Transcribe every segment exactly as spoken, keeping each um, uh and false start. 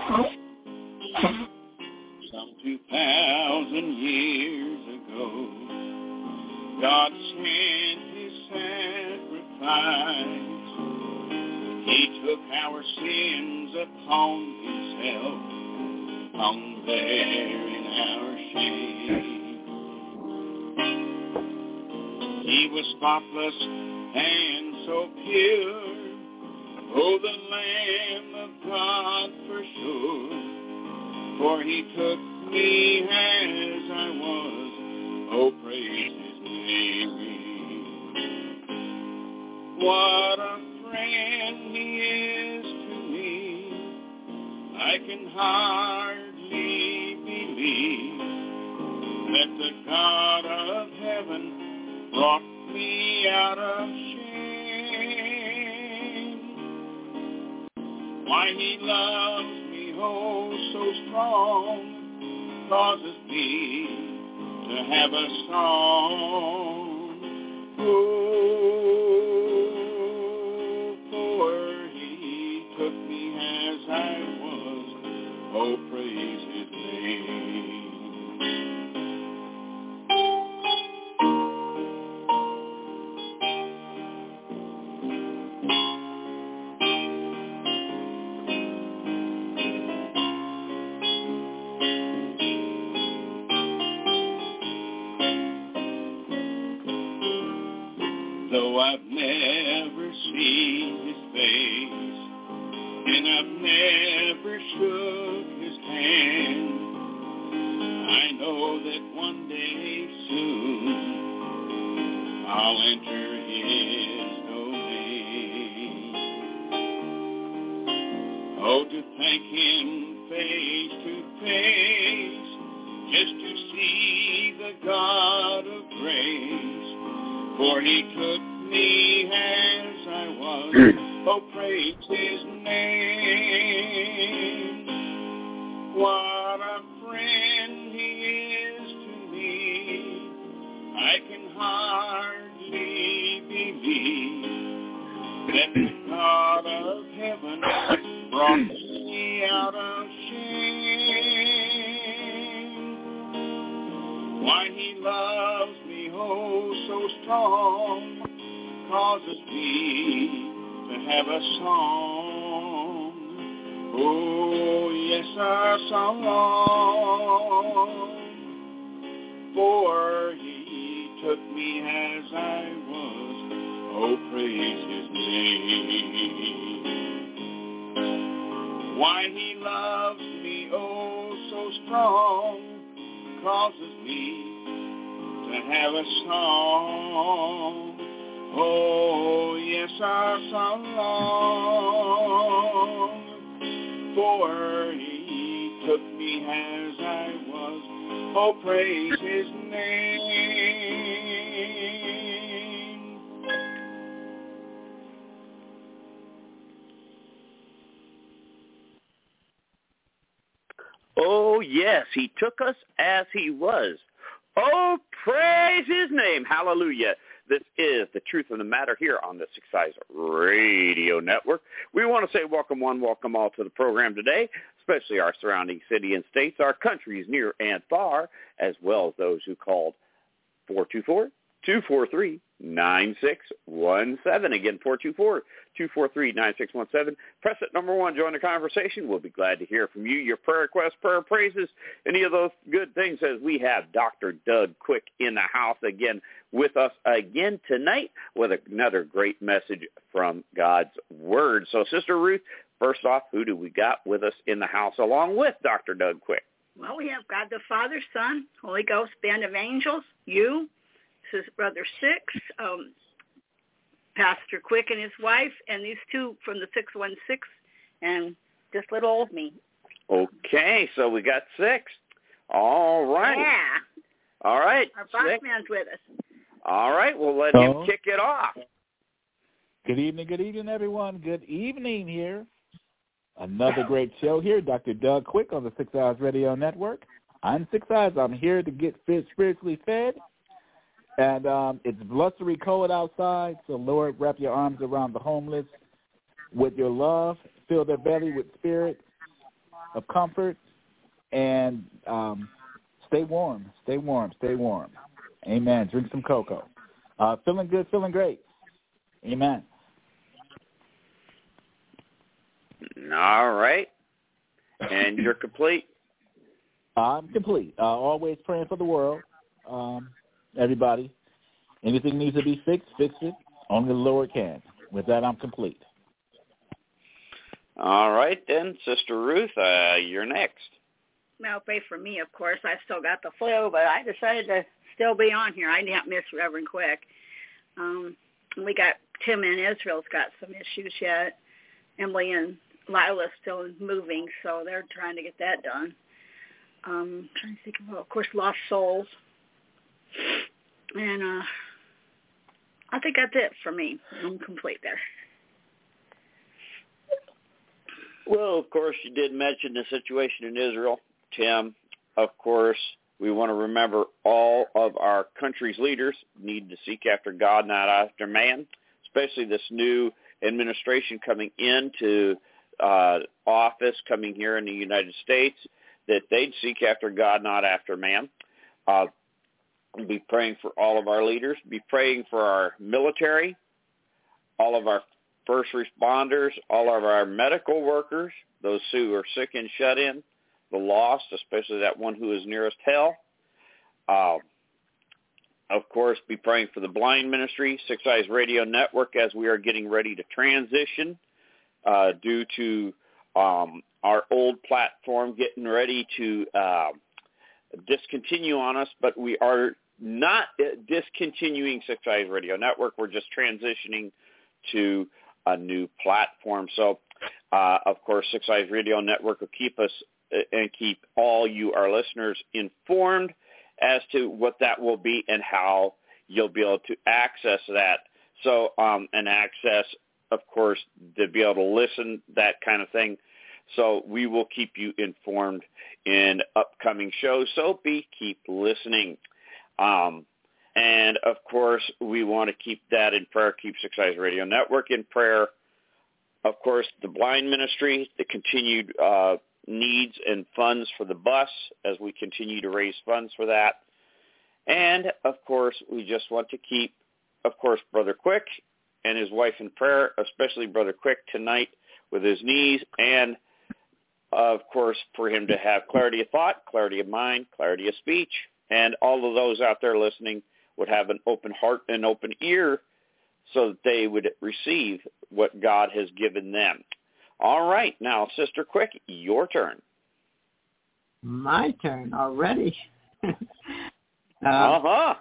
Some two thousand years ago, God sent his sacrifice. He took our sins upon himself, hung there in our shame. He was spotless and so pure, oh, the Lamb of God for sure. For he took me as I was, oh, praise his name. What a friend he is to me, I can hardly believe that the God of heaven brought me out of shame. Why he loves me, oh, so strong, causes me to have a song. Oh, for he took me as I was, oh, praise his name. Though I've never seen his face, and I've never shook his hand, I know that one day soon I'll enter his domain. Oh, to thank him face to face, just to see the God of grace. For he took me as I was, oh, praise his name. What a friend he is to me, I can hardly believe that the God of heaven brought me out of shame. Why he loves me, oh, so strong, causes me to have a song. Oh, yes, a song. For he took me as I was, oh, praise his name. Why he loves me, oh, so strong, causes me to have a song. Oh, yes, our song. For he took me as I was, oh, praise his name. Oh, yes, he took us as he was. Oh, praise his name. Hallelujah. This is the truth of the matter here on the Six Eyes Radio Network. We want to say welcome one, welcome all to the program today, especially our surrounding city and states, our countries near and far, as well as those who called four two four, two four three, nine six one seven. Again, four two four, two four three, nine six one seven. Press it number one. Join the conversation. We'll be glad to hear from you, your prayer requests, prayer praises, any of those good things, as we have Doctor Doug Quick in the house again with us again tonight with another great message from God's Word. So, Sister Ruth, first off, who do we got with us in the house along with Doctor Doug Quick? Well, we have God the Father, Son, Holy Ghost, band of angels, you, this is Brother Six, um, Pastor Quick and his wife, and these two from the six one six, and just little old me. Okay, so we got six. All right. Yeah. All right. Our boss man's with us. All right, we'll let Hello. him kick it off. Good evening, good evening, everyone. Good evening here. Another great show here, Doctor Doug Quick on the Six Eyes Radio Network. I'm Six Eyes. I'm here to get fit, spiritually fed. And um, it's blustery cold outside, so Lord, wrap your arms around the homeless with your love. Fill their belly with spirit. of comfort, and um, stay warm, stay warm, stay warm. Amen. Drink some cocoa. Uh, feeling good, feeling great. Amen. All right. And you're complete? I'm complete. Uh, always praying for the world. Um, everybody. Anything needs to be fixed, fix it. Only the Lord can. With that, I'm complete. All right, then. Sister Ruth, uh, you're next. Well, pray for me, of course. I still got the flu, but I decided to still be on here. I didn't miss Reverend Quick. Um, we got Tim and Israel's got some issues yet. Emily and Lila's still moving, so they're trying to get that done. Um, trying to think of, well, of course, Lost Souls. And uh, I think that's it for me. I'm complete there. Well, of course, you did mention the situation in Israel, Tim. Of course, we want to remember all of our country's leaders need to seek after God, not after man, especially this new administration coming into uh, office, coming here in the United States, that they'd seek after God, not after man. Uh, be praying for all of our leaders. Be praying for our military, all of our first responders, all of our medical workers, those who are sick and shut in, the lost, especially that one who is nearest hell. Uh, of course, be praying for the blind ministry, Six Eyes Radio Network, as we are getting ready to transition uh, due to um, our old platform getting ready to uh, discontinue on us, but we are not discontinuing Six Eyes Radio Network. We're just transitioning to a new platform. So, uh, of course, Six Eyes Radio Network will keep us uh, and keep all you, our listeners, informed as to what that will be and how you'll be able to access that. So, um, and access, of course, to be able to listen, that kind of thing. So we will keep you informed in upcoming shows. So be keep listening. Um, and, of course, we want to keep that in prayer, keep Six Eyes Radio Network in prayer. Of course, the blind ministry, the continued uh, needs and funds for the bus as we continue to raise funds for that. And, of course, we just want to keep, of course, Brother Quick and his wife in prayer, especially Brother Quick tonight with his knees, and, of course, for him to have clarity of thought, clarity of mind, clarity of speech, and all of those out there listening would have an open heart and open ear so that they would receive what God has given them. All right. Now, Sister Quick, your turn. My turn already. uh, uh-huh.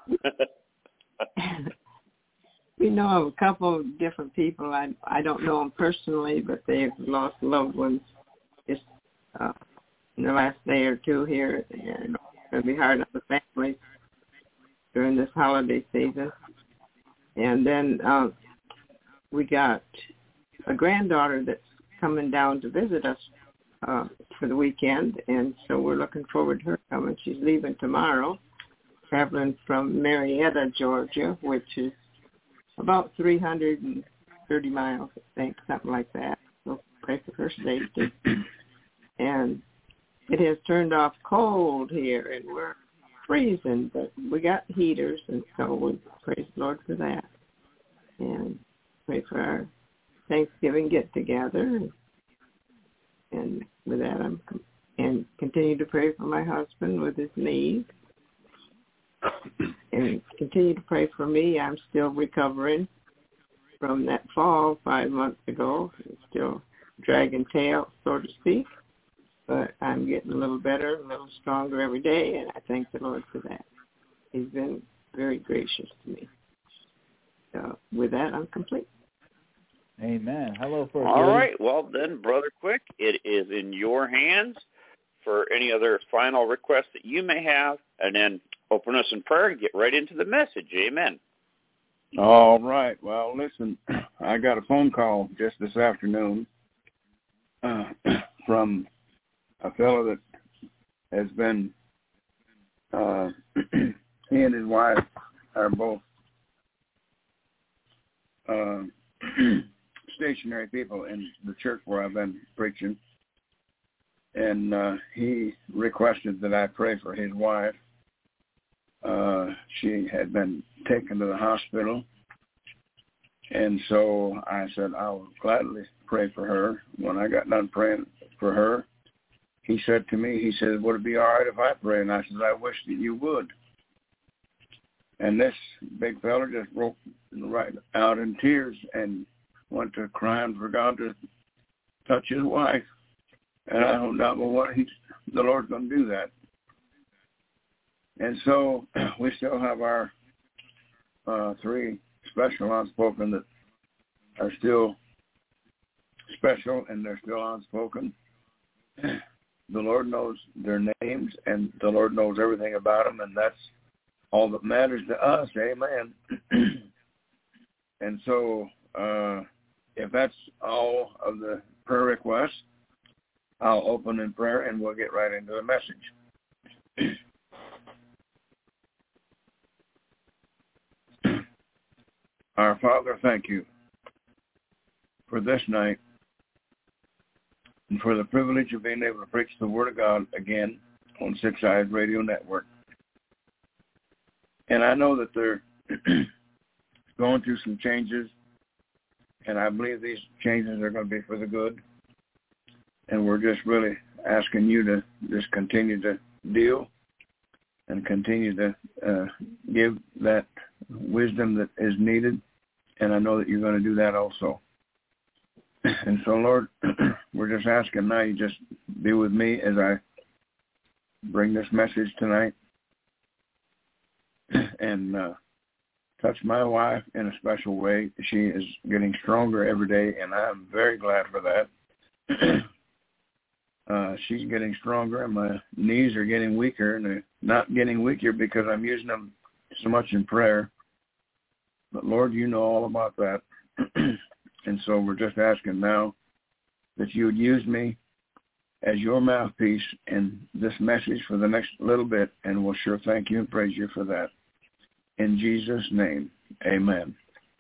We know of a couple of different people. I I don't know them personally, but they've lost loved ones just uh, in the last day or two here. And it's going to be hard on the families during this holiday season. And then uh, we got a granddaughter that's coming down to visit us uh, for the weekend, and so we're looking forward to her coming. She's leaving tomorrow, traveling from Marietta, Georgia, which is about three hundred thirty miles, I think, something like that. So pray for her safety. And it has turned off cold here, and we're freezing, but we got heaters, and so we praise the Lord for that. And pray for our Thanksgiving get-together. And with that, I'm and continue to pray for my husband with his knees. And continue to pray for me. I'm still recovering from that fall five months ago. I'm still dragging tail, so to speak. But I'm getting a little better, a little stronger every day, and I thank the Lord for that. He's been very gracious to me. So with that, I'm complete. Amen. Hello, for All right. Well, then, Brother Quick, it is in your hands for any other final requests that you may have, and then open us in prayer and get right into the message. Amen. All right. Well, listen, I got a phone call just this afternoon uh, from a fellow that has been, uh, he and his wife are both uh, stationary people in the church where I've been preaching. and uh, he requested that I pray for his wife. Uh, she had been taken to the hospital, and so I said I will gladly pray for her. When I got done praying for her, he said to me, he said, would it be all right if I pray? And I said, I wish that you would. And this big fella just broke right out in tears and went to crying for God to touch his wife. And I don't doubt but what he's, the Lord's going to do that. And so we still have our uh, three special unspoken that are still special, and they're still unspoken. The Lord knows their names, and the Lord knows everything about them, and that's all that matters to us. Amen. And so uh, if that's all of the prayer requests, I'll open in prayer, and we'll get right into the message. Our Father, thank you for this night and for the privilege of being able to preach the Word of God again on Six Eyes Radio Network. And I know that they're going through some changes, and I believe these changes are going to be for the good. And we're just really asking you to just continue to deal and continue to uh, give that wisdom that is needed. And I know that you're going to do that also. And so, Lord, we're just asking now you just be with me as I bring this message tonight. And uh, touch my wife in a special way. She is getting stronger every day, and I'm very glad for that. Uh, she's getting stronger, and my knees are getting weaker, and they're not getting weaker because I'm using them so much in prayer. But, Lord, you know all about that. And so we're just asking now that you would use me as your mouthpiece in this message for the next little bit, and we'll sure thank you and praise you for that. In Jesus' name, amen.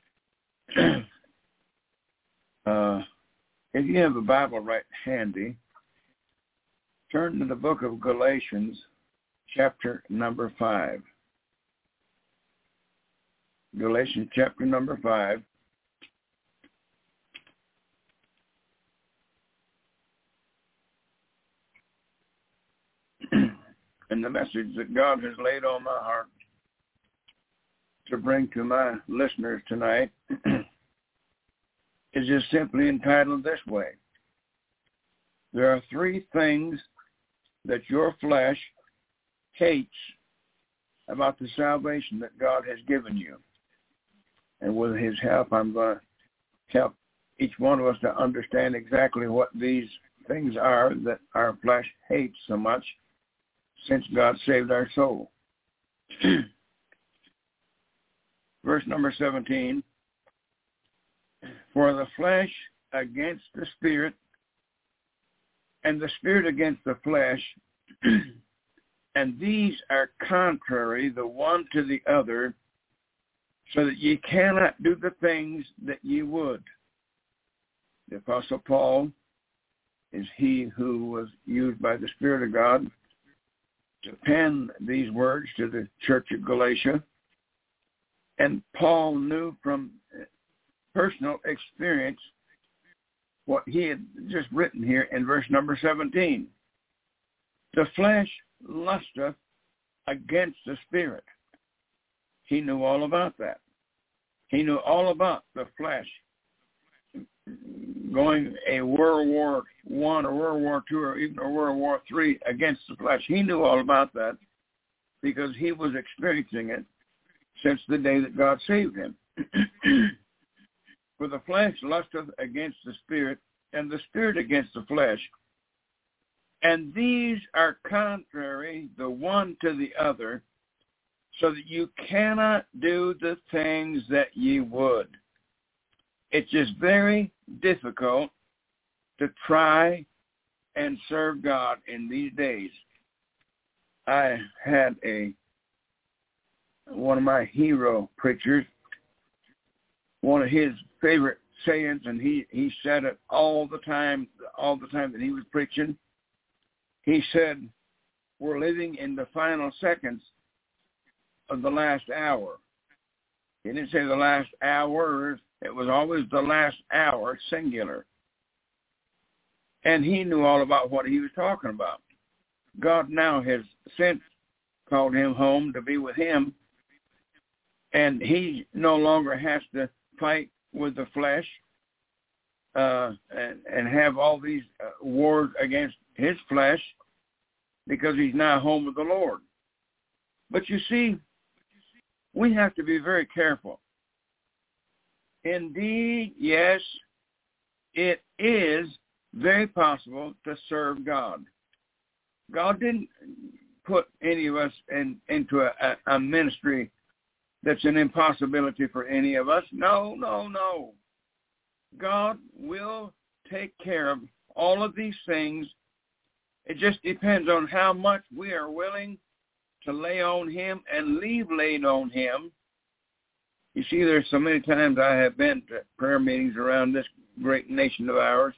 uh, if you have a Bible right handy, turn to the book of Galatians, chapter number five. Galatians chapter number five. And the message that God has laid on my heart to bring to my listeners tonight is just simply entitled this way: there are three things that your flesh hates about the salvation that God has given you. And with his help, I'm going to help each one of us to understand exactly what these things are that our flesh hates so much since God saved our soul. Verse number seventeen, for the flesh against the spirit, and the spirit against the flesh, and these are contrary the one to the other, so that ye cannot do the things that ye would. The Apostle Paul is he who was used by the Spirit of God to pen these words to the church of Galatia. And Paul knew from personal experience what he had just written here in verse number seventeen. The flesh lusteth against the spirit. He knew all about that. He knew all about the flesh going a World War One or World War Two or even a World War Three against the flesh. He knew all about that because he was experiencing it since the day that God saved him. For the flesh lusteth against the spirit, and the spirit against the flesh. And these are contrary the one to the other, so that you cannot do the things that ye would. It's just very difficult to try and serve God in these days. I had a one of my hero preachers, one of his favorite sayings, and he, he said it all the time, all the time that he was preaching. he said, we're living in the final seconds of the last hour. He didn't say the last hours. It was always the last hour, singular. And he knew all about what he was talking about. God now has since called him home to be with him, and he no longer has to fight with the flesh uh, and, and have all these uh, wars against his flesh, because he's now home with the Lord. But you see, we have to be very careful. Indeed, yes, it is very possible to serve God. God didn't put any of us in, into a, a, a ministry that's an impossibility for any of us. No, no, no. God will take care of all of these things. It just depends on how much we are willing to lay on him and leave laid on him. You see, there's so many times I have been to prayer meetings around this great nation of ours,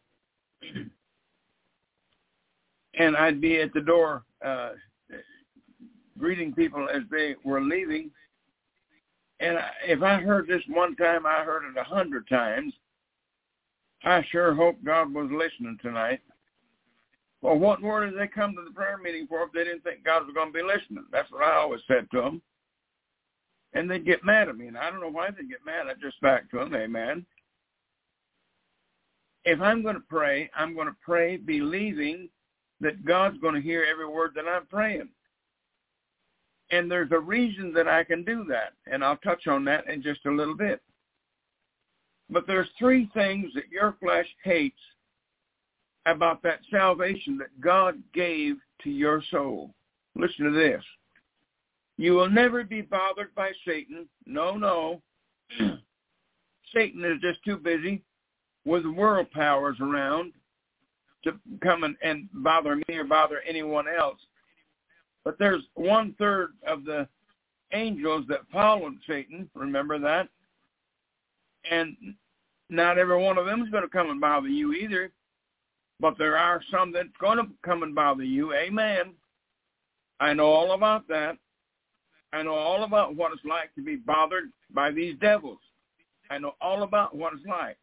and I'd be at the door uh, greeting people as they were leaving. And if I heard this one time, I heard it a hundred times. I sure hope God was listening tonight. Well, what more did they come to the prayer meeting for if they didn't think God was going to be listening? That's what I always said to them. And they'd get mad at me. And I don't know why they'd get mad. I just back to them, amen. If I'm going to pray, I'm going to pray believing that God's going to hear every word that I'm praying. And there's a reason that I can do that. And I'll touch on that in just a little bit. But there's three things that your flesh hates about that salvation that God gave to your soul. Listen to this. You will never be bothered by Satan. No, no. Satan is just too busy with world powers around to come and, and bother me or bother anyone else. But there's one-third of the angels that followed Satan. Remember that? And not every one of them is going to come and bother you either. But there are some that's going to come and bother you. Amen. I know all about that. I know all about what it's like to be bothered by these devils. I know all about what it's like.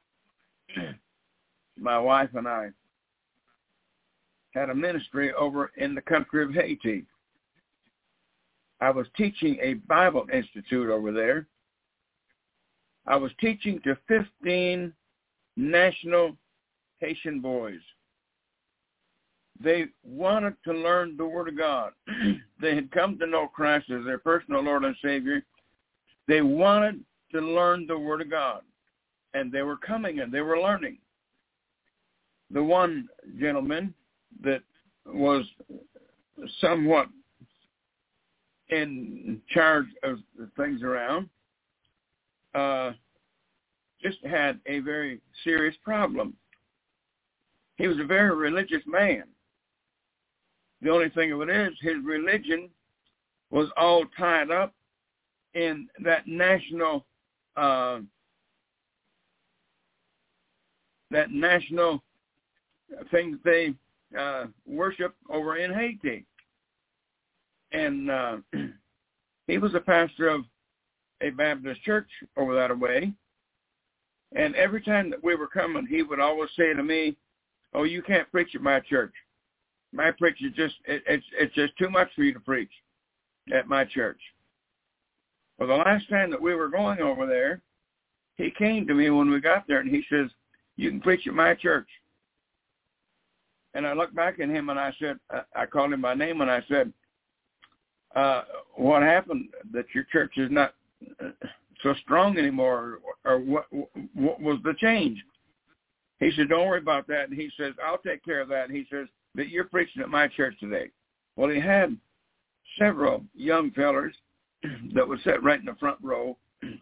My wife and I had a ministry over in the country of Haiti. I was teaching a Bible institute over there. I was teaching to fifteen national Haitian boys. They wanted to learn the Word of God. They had come to know Christ as their personal Lord and Savior. They wanted to learn the Word of God. And they were coming and they were learning. The one gentleman that was somewhat in charge of the things around uh, just had a very serious problem. He was a very religious man. The only thing of it is, his religion was all tied up in that national, uh, that national thing that they uh, worship over in Haiti. And uh, he was a pastor of a Baptist church over that way. And every time that we were coming, he would always say to me, "Oh, you can't preach at my church. My preach is just, it, it's it's just too much for you to preach at my church." Well, the last time that we were going over there, he came to me when we got there, and he says, "You can preach at my church." And I looked back at him, and I said, I called him by name, and I said, uh, what happened that your church is not so strong anymore, or, or what, what was the change? He said, "Don't worry about that." And he says, "I'll take care of that." And he says, "But you're preaching at my church today." Well, he had several young fellers that would sit right in the front row.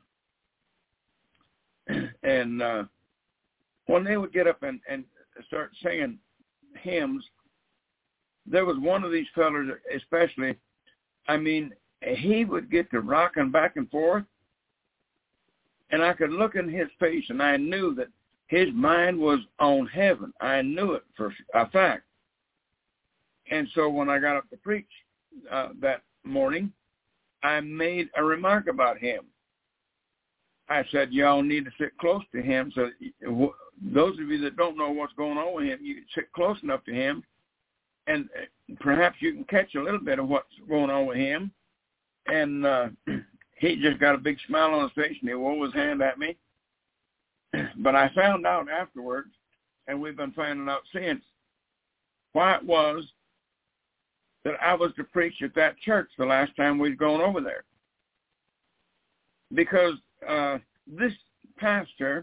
And uh, when they would get up and, and start singing hymns, there was one of these fellers especially, I mean, he would get to rocking back and forth, and I could look in his face, and I knew that his mind was on heaven. I knew it for a fact. And so when I got up to preach uh, that morning, I made a remark about him. I said, y'all need to sit close to him. So those of you that don't know what's going on with him, you sit close enough to him, and perhaps you can catch a little bit of what's going on with him. And uh, he just got a big smile on his face, and he waved his hand at me. But I found out afterwards, and we've been finding out since, why it was that I was to preach at that church the last time we'd gone over there. Because uh, this pastor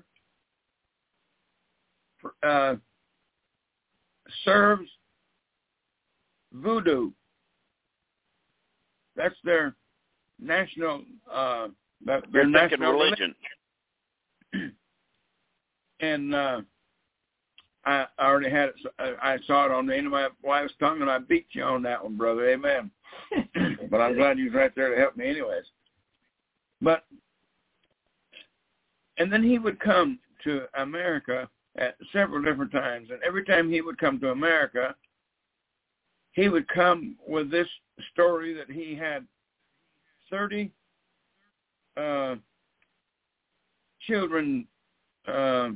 uh, serves voodoo. That's their national, uh, their, their national religion. religion. And uh, I already had it. I saw it on the end of my wife's tongue, and I beat you on that one, brother. Amen. But I'm glad you was right there to help me anyways. But, and then he would come to America at several different times. And every time he would come to America, he would come with this story that he had thirty uh, children, uh,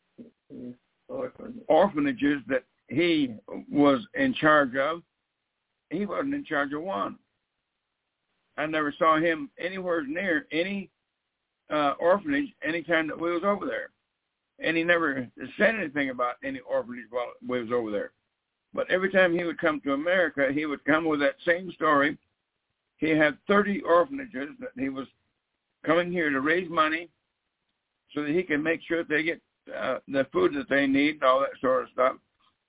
orphanages that he was in charge of. He wasn't in charge of one. I never saw him anywhere near any uh, orphanage anytime that we was over there. And he never said anything about any orphanage while we was over there. But every time he would come to America, he would come with that same story. He had thirty orphanages that he was coming here to raise money so that he can make sure that they get Uh, the food that they need and all that sort of stuff.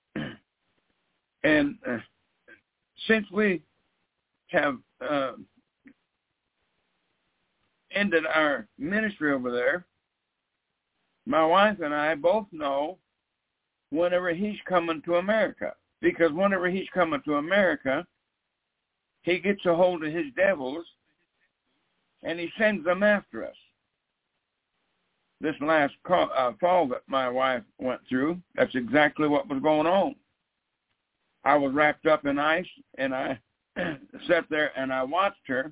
And uh, since we have uh, ended our ministry over there, my wife and I both know whenever he's coming to America. Because whenever he's coming to America, he gets a hold of his devils and he sends them after us. This last call, uh, fall that my wife went through, that's exactly what was going on. I was wrapped up in ice, and I sat there and I watched her,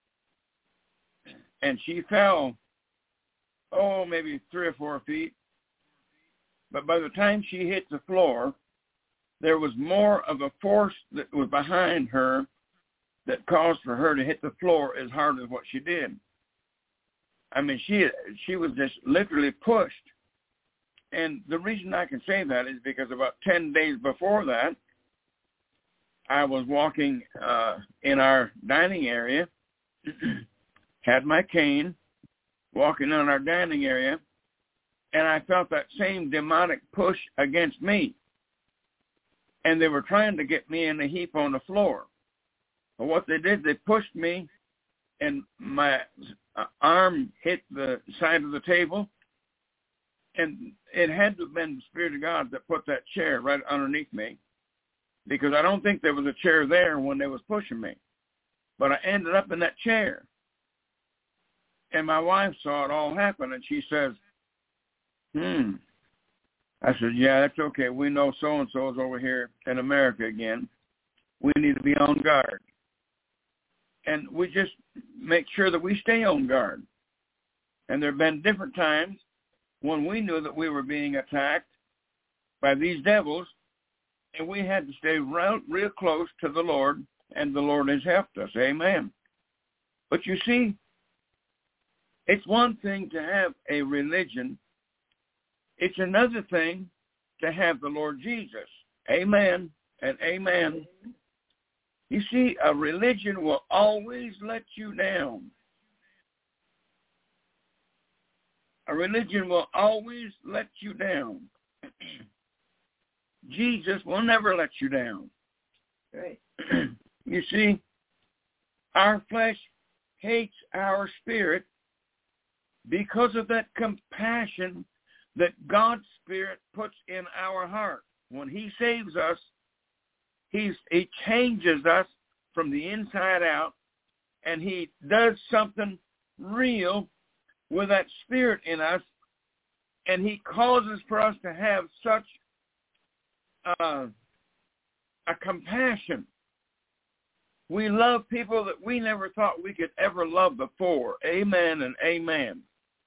and she fell, oh, maybe three or four feet. But by the time she hit the floor, there was more of a force that was behind her that caused for her to hit the floor as hard as what she did. I mean, she she was just literally pushed. And the reason I can say that is because about ten days before that, I was walking uh, in our dining area, had my cane, walking in our dining area, and I felt that same demonic push against me. And they were trying to get me in a heap on the floor. But what they did, they pushed me, and my uh, arm hit the side of the table, and it had to have been the Spirit of God that put that chair right underneath me, because I don't think there was a chair there when they was pushing me. But I ended up in that chair. And my wife saw it all happen, and she says, hmm. I said, yeah, that's okay. We know so-and-so is over here in America again. We need to be on guard. And we just make sure that we stay on guard. And there have been different times when we knew that we were being attacked by these devils, and we had to stay real, real close to the Lord, and the Lord has helped us. Amen. But you see, it's one thing to have a religion. It's another thing to have the Lord Jesus. Amen and amen. You see, a religion will always let you down. A religion will always let you down. Jesus will never let you down. Right. You see, our flesh hates our spirit because of that compassion that God's Spirit puts in our heart. When he saves us, he's, he changes us from the inside out, and he does something real with that Spirit in us, and he causes for us to have such uh, a compassion. We love people that we never thought we could ever love before. Amen and amen.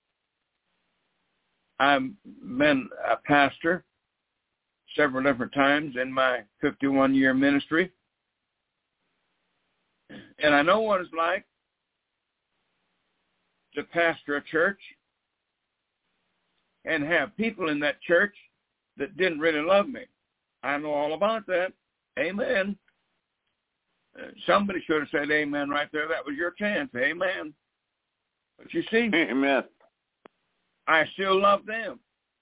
I've been a pastor several different times in my fifty-one-year ministry. And I know what it's like to pastor a church and have people in that church that didn't really love me. I know all about that. Amen. Uh, somebody should have said amen right there. That was your chance. Amen. But you see, amen. I still love them.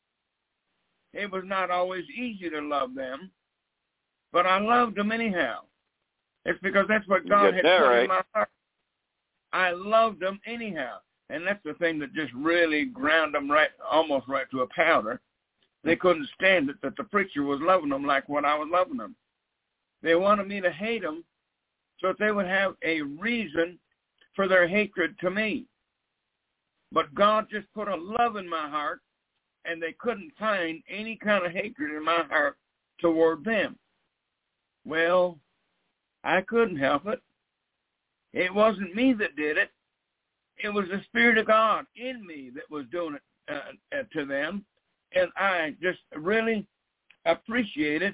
It was not always easy to love them, but I loved them anyhow. It's because that's what God had put right. in my heart. I loved them anyhow. And that's the thing that just really ground them right, almost right to a powder. They couldn't stand it that the preacher was loving them like what I was loving them. They wanted me to hate them so that they would have a reason for their hatred to me. But God just put a love in my heart, and they couldn't find any kind of hatred in my heart toward them. Well, I couldn't help it. It wasn't me that did it. It was the Spirit of God in me that was doing it uh, uh, to them. And I just really appreciated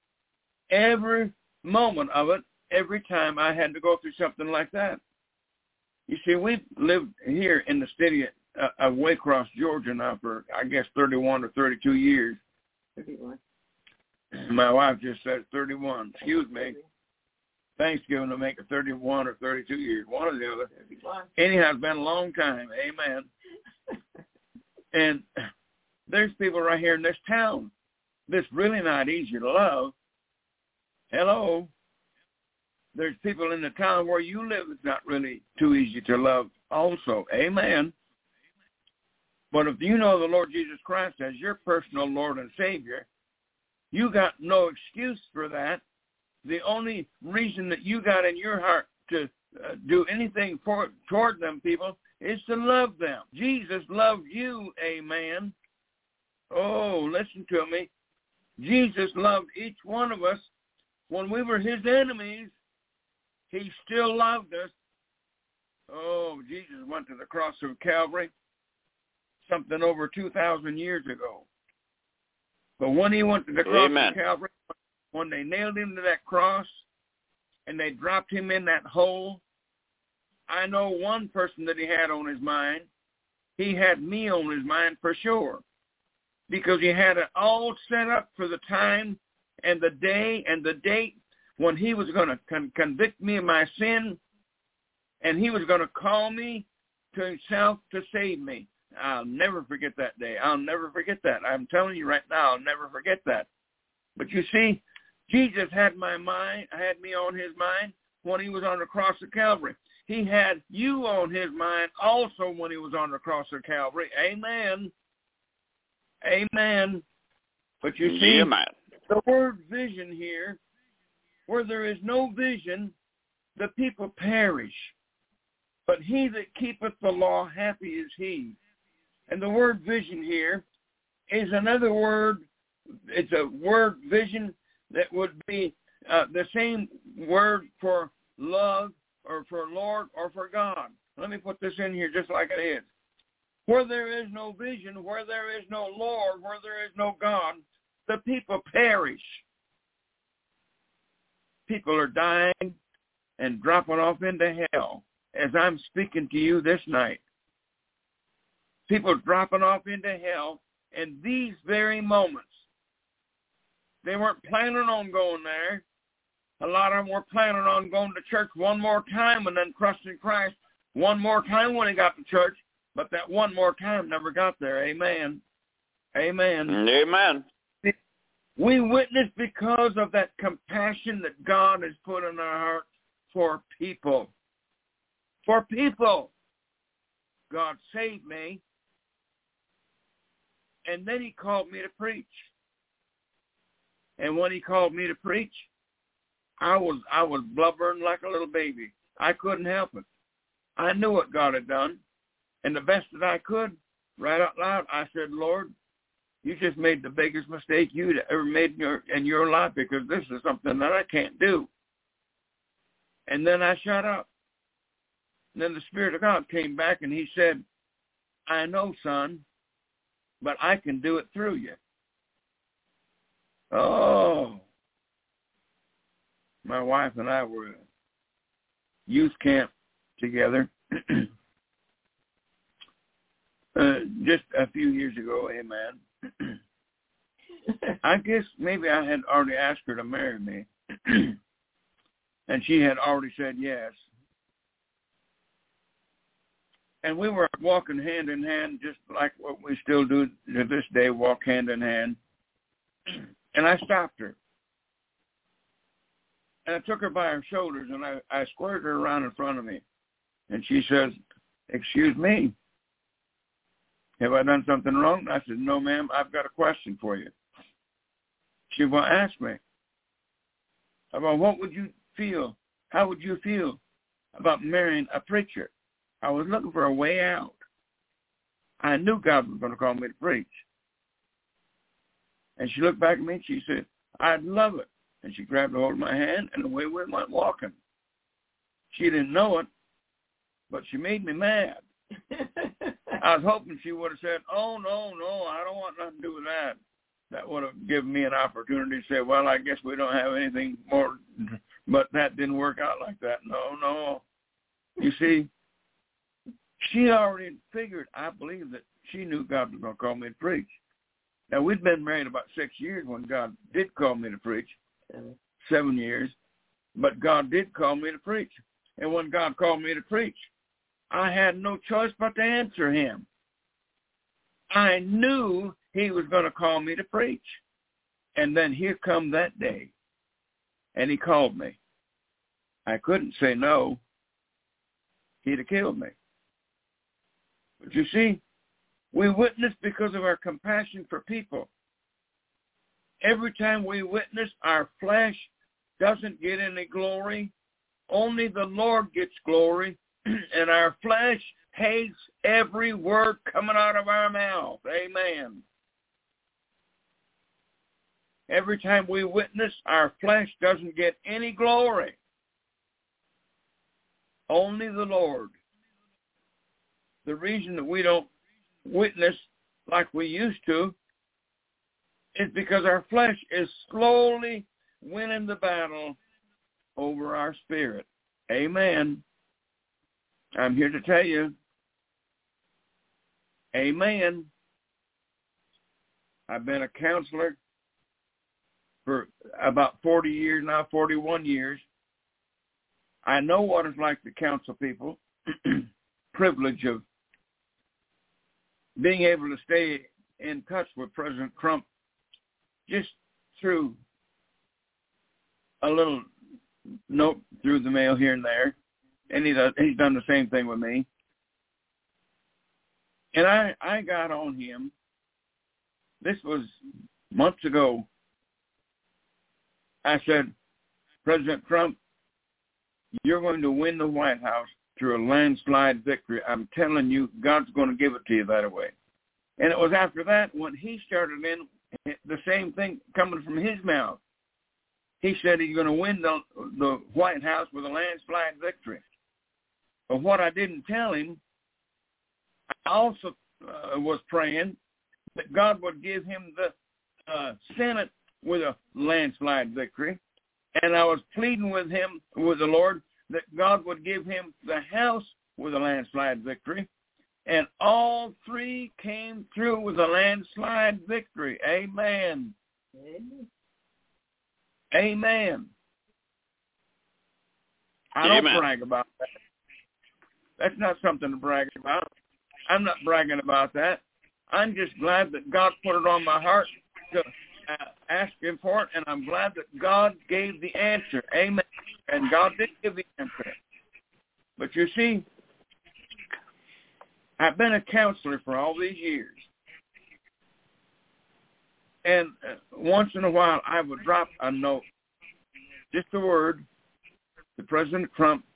every moment of it, every time I had to go through something like that. You see, we've lived here in the city of, of Waycross, Georgia now for, I guess, thirty-one or thirty-two years. thirty-one. My wife just said thirty-one. Excuse me. Thanksgiving to make it thirty-one or thirty-two years, one or the other. thirty-one. Anyhow, it's been a long time. Amen. And there's people right here in this town that's really not easy to love. Hello. There's people in the town where you live that's not really too easy to love also. Amen. But if you know the Lord Jesus Christ as your personal Lord and Savior, you got no excuse for that. The only reason that you got in your heart to uh, do anything for toward them people is to love them. Jesus loved you, amen. Oh, listen to me. Jesus loved each one of us. When we were his enemies, he still loved us. Oh, Jesus went to the cross of Calvary something over two thousand years ago. But when he went to the cross Amen. of Calvary, when they nailed him to that cross and they dropped him in that hole, I know one person that he had on his mind. He had me on his mind for sure, because he had it all set up for the time and the day and the date when he was going to con- convict me of my sin, and he was going to call me to himself to save me. I'll never forget that day. I'll never forget that. I'm telling you right now, I'll never forget that. But you see, Jesus had my mind, had me on his mind when he was on the cross of Calvary. He had you on his mind also when he was on the cross of Calvary. Amen. Amen. But you see, Amen. The word vision here, where there is no vision, the people perish. But he that keepeth the law, happy is he. And the word vision here is another word. It's a word vision that would be uh, the same word for love or for Lord or for God. Let me put this in here just like it is. Where there is no vision, where there is no Lord, where there is no God, the people perish. People are dying and dropping off into hell as I'm speaking to you this night. People are dropping off into hell in these very moments. They weren't planning on going there. A lot of them were planning on going to church one more time and then trusting Christ one more time when they got to church, but that one more time never got there. Amen. Amen. Amen. We witness because of that compassion that God has put in our hearts for people. For people. God saved me. And then he called me to preach. And when he called me to preach, I was I was blubbering like a little baby. I couldn't help it. I knew what God had done. And the best that I could, right out loud, I said, Lord, you just made the biggest mistake you'd ever made in your, in your life, because this is something that I can't do. And then I shut up. And then the Spirit of God came back and he said, I know, son, but I can do it through you. Oh. My wife and I were at youth camp together uh, just a few years ago, amen. I guess maybe I had already asked her to marry me, and she had already said yes. And we were walking hand in hand, just like what we still do to this day, walk hand in hand. And I stopped her. And I took her by her shoulders, and I, I squared her around in front of me. And she says, excuse me, have I done something wrong? I said, no, ma'am, I've got a question for you. She said, well, ask me. About what would you feel, how would you feel about marrying a preacher? I was looking for a way out. I knew God was going to call me to preach. And she looked back at me and she said, I'd love it. And she grabbed a hold of my hand, and away we went walking. She didn't know it, but she made me mad. I was hoping she would have said, oh, no, no, I don't want nothing to do with that. That would have given me an opportunity to say, well, I guess we don't have anything more. But that didn't work out like that. No, no. You see, she already figured, I believe, that she knew God was going to call me to preach. Now, we'd been married about six years when God did call me to preach. Seven. Seven years. But God did call me to preach. And when God called me to preach, I had no choice but to answer him. I knew he was going to call me to preach. And then here come that day. And he called me. I couldn't say no. He'd have killed me. But you see, we witness because of our compassion for people. Every time we witness, our flesh doesn't get any glory. Only the Lord gets glory. And our flesh hates every word coming out of our mouth. Amen. Every time we witness, our flesh doesn't get any glory. Only the Lord. The reason that we don't witness like we used to is because our flesh is slowly winning the battle over our spirit. Amen. I'm here to tell you, amen. I've been a counselor for about forty years now, forty-one years. I know what it's like to counsel people. Privilege of being able to stay in touch with President Trump just through a little note through the mail here and there. And he does, he's done the same thing with me. And I, I got on him. This was months ago. I said, President Trump, you're going to win the White House through a landslide victory. I'm telling you, God's going to give it to you that way. And it was after that when he started in the same thing coming from his mouth. He said he's going to win the, the White House with a landslide victory. But what I didn't tell him, I also uh, was praying that God would give him the uh, Senate with a landslide victory. And I was pleading with him, with the Lord, that God would give him the House with a landslide victory. And all three came through with a landslide victory. Amen. Amen. Amen. I don't Amen. brag about that. That's not something to brag about. I'm not bragging about that. I'm just glad that God put it on my heart to uh, ask him for it, and I'm glad that God gave the answer. Amen. And God did give the answer. But you see, I've been a counselor for all these years. And uh, once in a while, I would drop a note, just a word, to President Trump,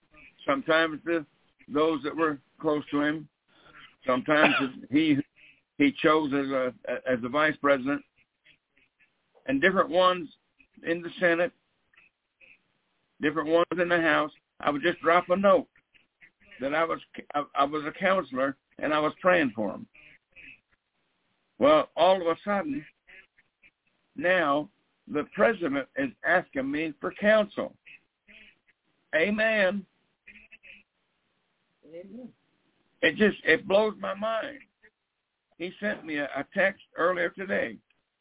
sometimes to those that were close to him, sometimes to he he chose as a as the vice president, and different ones in the Senate, different ones in the House. I would just drop a note that I was I, I was a counselor and I was praying for them. Well, all of a sudden, now the president is asking me for counsel. Amen. Amen. It just, it blows my mind. He sent me a, a text earlier today.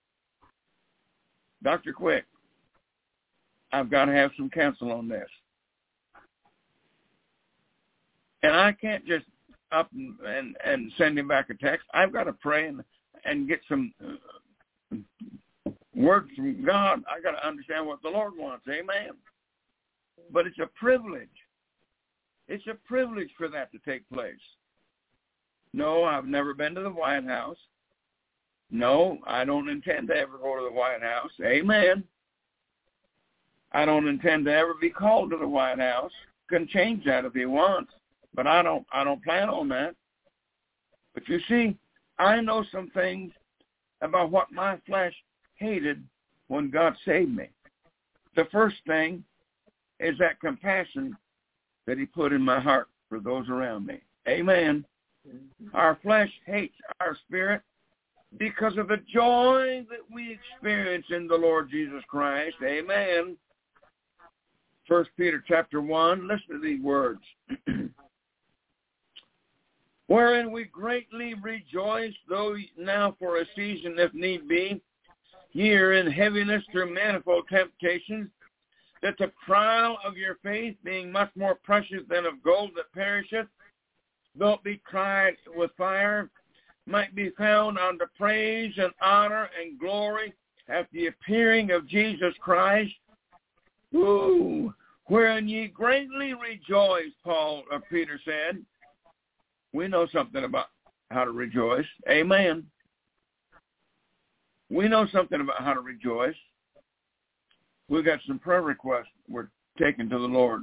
Doctor Quick, I've got to have some counsel on this. And I can't just up and, and, and send him back a text. I've got to pray and, and get some uh, words from God. I got to understand what the Lord wants. Amen. But it's a privilege. It's a privilege for that to take place. No, I've never been to the White House. No, I don't intend to ever go to the White House. Amen. I don't intend to ever be called to the White House. Can change that if he wants, but I don't. I don't plan on that. But you see, I know some things about what my flesh hated when God saved me. The first thing is that compassion that he put in my heart for those around me. Amen. Our flesh hates our spirit because of the joy that we experience in the Lord Jesus Christ. Amen. First Peter chapter one, listen to these words. Wherein we greatly rejoice, though now for a season, if need be, ye are in heaviness through manifold temptations, that the trial of your faith, being much more precious than of gold that perisheth, though it be tried with fire, might be found unto praise and honor and glory at the appearing of Jesus Christ. Ooh, wherein ye greatly rejoice, Paul or Peter said. We know something about how to rejoice. Amen. We know something about how to rejoice. We've got some prayer requests we're taking to the Lord.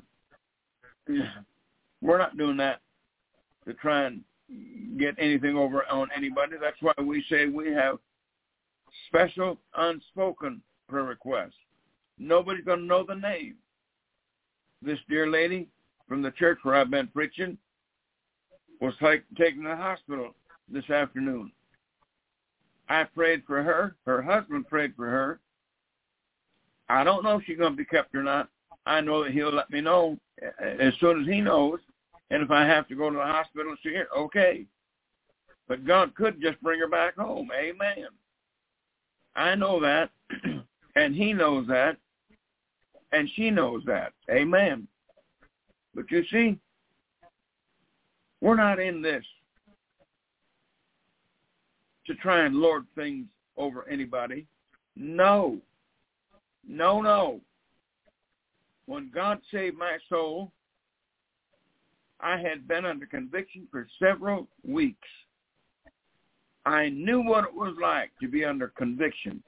We're not doing that to try and get anything over on anybody. That's why we say we have special unspoken prayer requests. Nobody's going to know the name. This dear lady from the church where I've been preaching was like taken to the hospital this afternoon. I prayed for her. Her husband prayed for her. I don't know if she's going to be kept or not. I know that he'll let me know as soon as he knows. And if I have to go to the hospital to see her, okay. But God could just bring her back home. Amen. I know that, and he knows that, and she knows that. Amen. But you see, we're not in this to try and lord things over anybody. No. No, no. When God saved my soul, I had been under conviction for several weeks. I knew what it was like to be under conviction.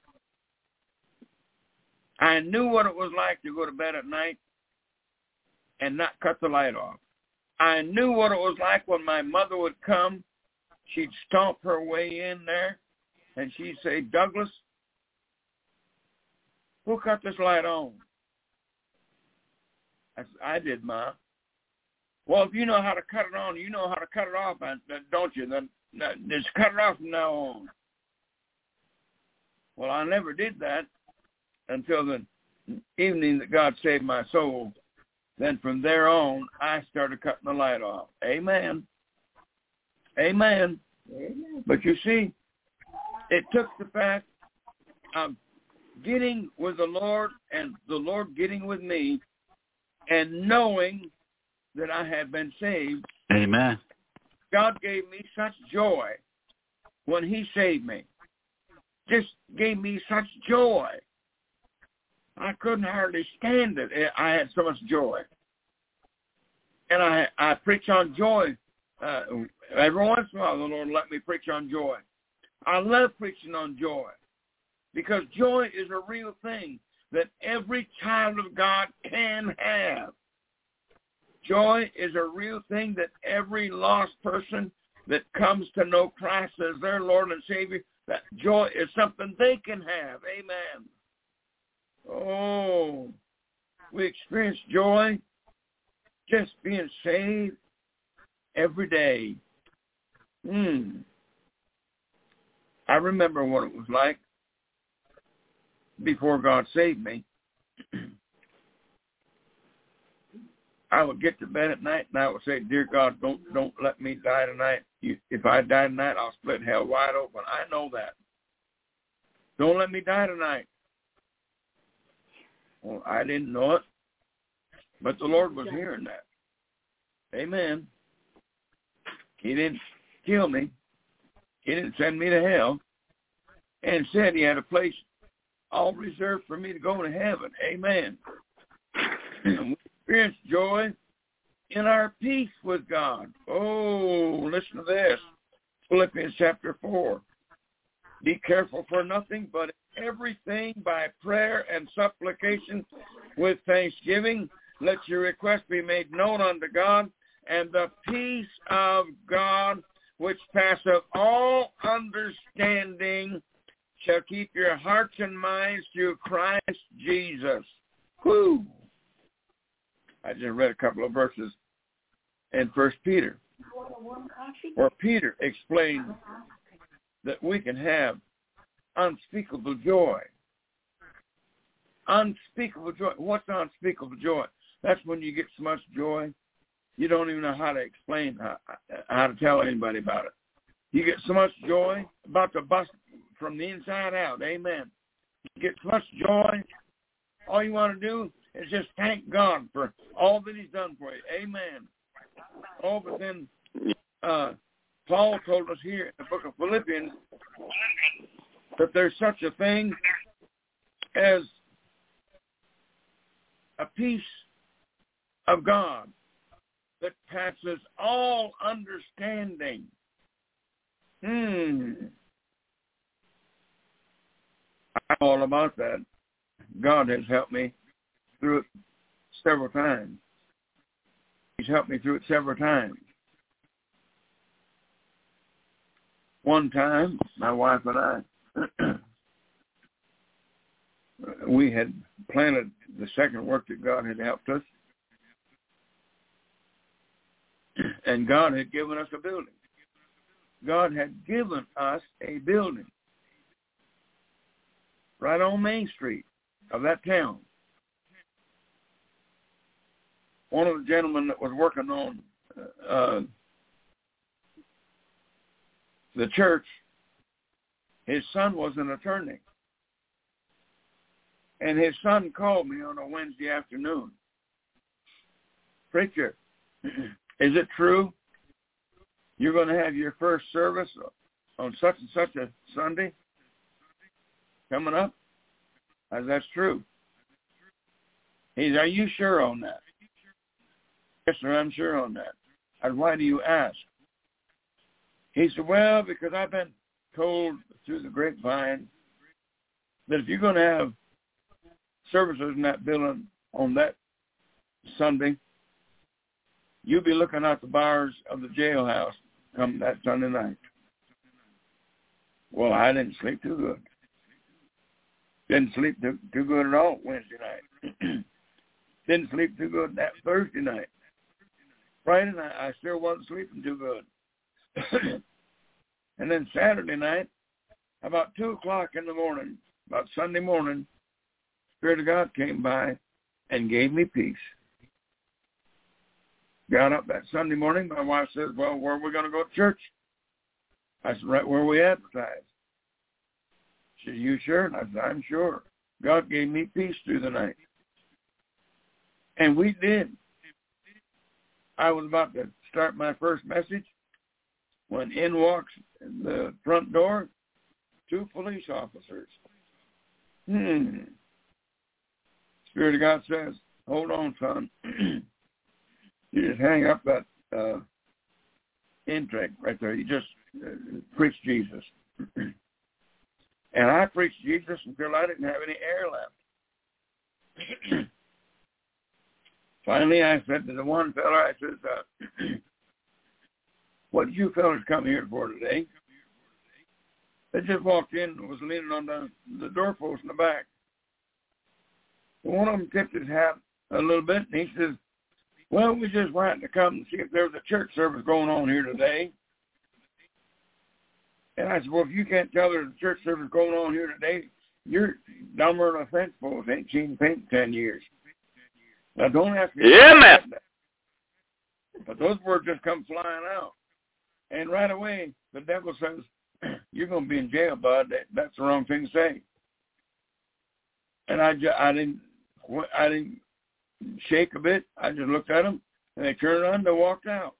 I knew what it was like to go to bed at night and not cut the light off. I knew what it was like when my mother would come. She'd stomp her way in there, and she'd say, Douglas, who cut this light on? I said, I did, Ma. Well, if you know how to cut it on, you know how to cut it off, don't you? Then just cut it off from now on. Well, I never did that until the evening that God saved my soul. Then from there on, I started cutting the light off. Amen. Amen. Amen. But you see, it took the fact of getting with the Lord and the Lord getting with me and knowing that I had been saved. Amen. God gave me such joy when he saved me. Just gave me such joy. I couldn't hardly stand it. I had so much joy. And I I preach on joy. Uh, every once in a while, the Lord let me preach on joy. I love preaching on joy because joy is a real thing that every child of God can have. Joy is a real thing that every lost person that comes to know Christ as their Lord and Savior, that joy is something they can have. Amen. Oh, we experience joy just being saved every day. Hmm. I remember what it was like before God saved me. I would get to bed at night and I would say, "Dear God, don't don't let me die tonight. You, if I die tonight, I'll split hell wide open. I know that. Don't let me die tonight." Well, I didn't know it, but the Lord was hearing that. Amen. He didn't kill me. He didn't send me to hell. And said he had a place all reserved for me to go to heaven. Amen. And we experience joy in our peace with God. Oh, listen to this. Philippians chapter four. Be careful for nothing, but everything by prayer and supplication with thanksgiving. Let your request be made known unto God, and the peace of God, which passeth all understanding, shall keep your hearts and minds through Christ Jesus. Whoo! I just read a couple of verses in First Peter, where Peter explained that we can have unspeakable joy. Unspeakable joy. What's unspeakable joy? That's when you get so much joy, you don't even know how to explain, how, how to tell anybody about it. You get so much joy, about to bust from the inside out. Amen. You get so much joy, all you want to do is just thank God for all that he's done for you. Amen. Oh, but then uh, Paul told us here in the book of Philippians that there's such a thing as a peace of God that passes all understanding. Hmm. I'm all about that. God has helped me through it several times. He's helped me through it several times. One time, my wife and I, we had planted the second work that God had helped us, and God had given us a building. God had given us a building right on Main Street of that town. One of the gentlemen that was working on uh, the church, his son was an attorney. And his son called me on a Wednesday afternoon. "Preacher, is it true you're going to have your first service on such and such a Sunday coming up?" I said, "That's true." He said, "Are you sure on that?" "Yes, sir, I'm sure on that." I said, "Why do you ask?" He said, "Well, because I've been told through the grapevine that if you're going to have services in that building on that Sunday, you'll be looking out the bars of the jailhouse come that Sunday night." Well, I didn't sleep too good. Didn't sleep too, too good at all Wednesday night. Didn't sleep too good that Thursday night. Friday night, I still wasn't sleeping too good. And then Saturday night, about two o'clock in the morning, about Sunday morning, Spirit of God came by and gave me peace. Got up that Sunday morning. My wife says, "Well, where are we going to go to church?" I said, "Right where we advertised." She said, "You sure?" And I said, "I'm sure." God gave me peace through the night. And we did. I was about to start my first message when in walks the front door two police officers. Hmm. Spirit of God says, "Hold on, son." You just hang up that uh, intake right there. You just uh, preach Jesus. And I preached Jesus until I didn't have any air left. Finally, I said to the one fella, I said, uh, what did you fellas come here for today? They just walked in and was leaning on the, the doorpost in the back. One of them tipped his hat a little bit, and he says, well, we just wanted to come and see if there's a church service going on here today. And I said, well, if you can't tell there's a church service going on here today, you're dumber than a fence post. Ain't seen paint in ten years. Now, don't ask me. Yeah, man. But those words just come flying out. And right away, the devil says, you're going to be in jail, bud. That, that's the wrong thing to say. And I, just, I didn't I didn't shake a bit. I just looked at them, and they turned around and they walked out.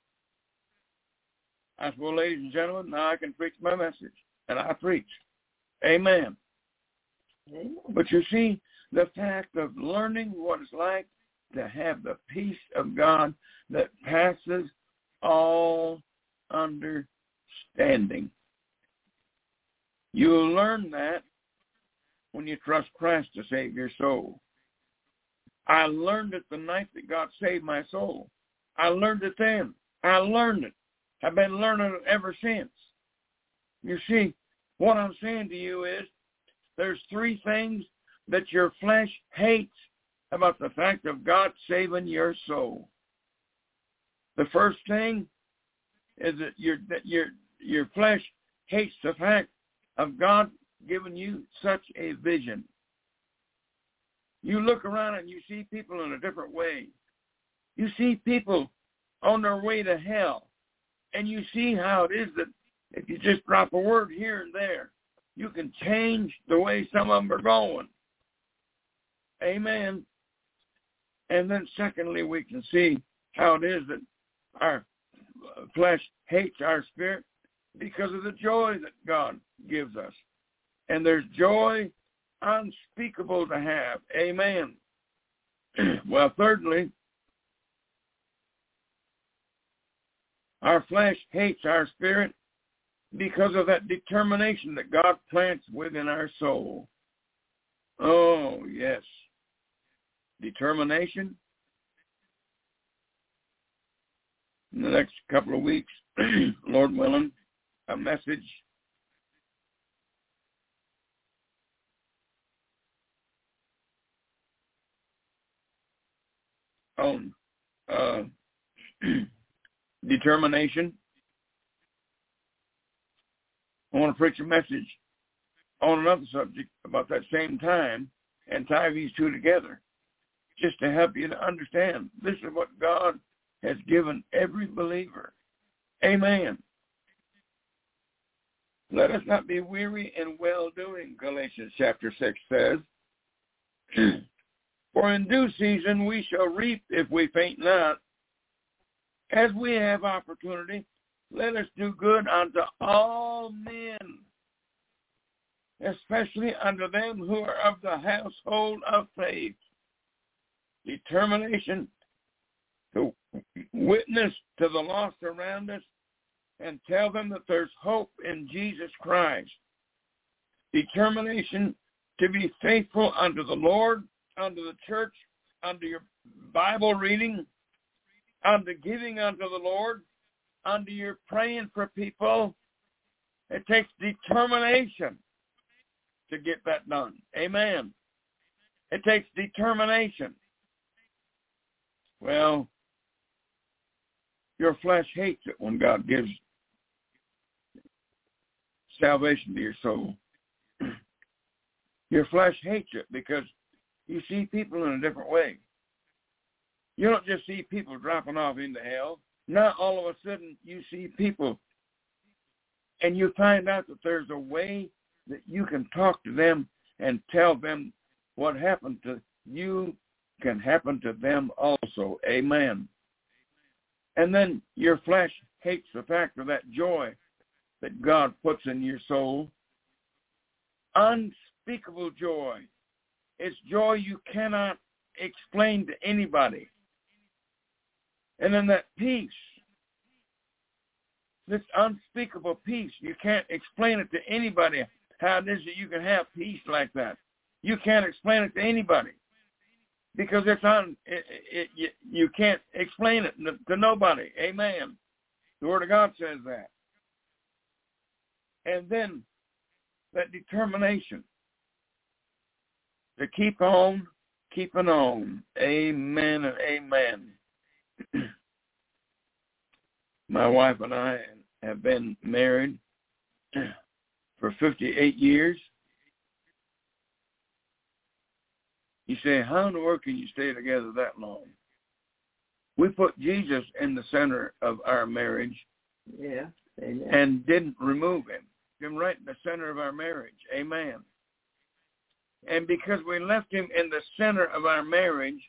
I said, well, ladies and gentlemen, now I can preach my message. And I preach. Amen. But you see, the fact of learning what it's like to have the peace of God that passes all understanding. You'll learn that when you trust Christ to save your soul. I learned it the night that God saved my soul. I learned it then. I learned it. I've been learning it ever since. You see, what I'm saying to you is there's three things that your flesh hates about the fact of God saving your soul. The first thing is that your that your your flesh hates the fact of God giving you such a vision. You look around and you see people in a different way. You see people on their way to hell. And you see how it is that if you just drop a word here and there, you can change the way some of them are going. Amen. And then secondly, we can see how it is that our flesh hates our spirit because of the joy that God gives us. And there's joy unspeakable to have. Amen. Well, thirdly, our flesh hates our spirit because of that determination that God plants within our soul. Oh, yes. Determination. In the next couple of weeks, Lord willing, a message on uh, determination. I want to preach a message on another subject about that same time and tie these two together just to help you to understand this is what God has given every believer. Amen. Let us not be weary in well-doing, Galatians chapter six says. For in due season we shall reap if we faint not. As we have opportunity, let us do good unto all men, especially unto them who are of the household of faith. Determination to witness to the lost around us and tell them that there's hope in Jesus Christ. Determination to be faithful unto the Lord, unto the church, unto your Bible reading, unto giving unto the Lord, unto your praying for people. It takes determination to get that done. Amen. It takes determination. Well, your flesh hates it when God gives salvation to your soul. Your flesh hates it because you see people in a different way. You don't just see people dropping off into hell. Now all of a sudden you see people and you find out that there's a way that you can talk to them and tell them what happened to you can happen to them also. Amen. And then your flesh hates the fact of that joy that God puts in your soul. Unspeakable joy. It's joy you cannot explain to anybody. And then that peace, this unspeakable peace, you can't explain it to anybody how it is that you can have peace like that. You can't explain it to anybody because it's on. It, it, you, you can't explain it to nobody. Amen. The Word of God says that. And then that determination to keep on, keeping on. Amen and amen. My wife and I have been married for fifty-eight years. You say, how in the world can you stay together that long? We put Jesus in the center of our marriage. Yeah. Amen. And didn't remove him. Him right in the center of our marriage. Amen. And because we left him in the center of our marriage,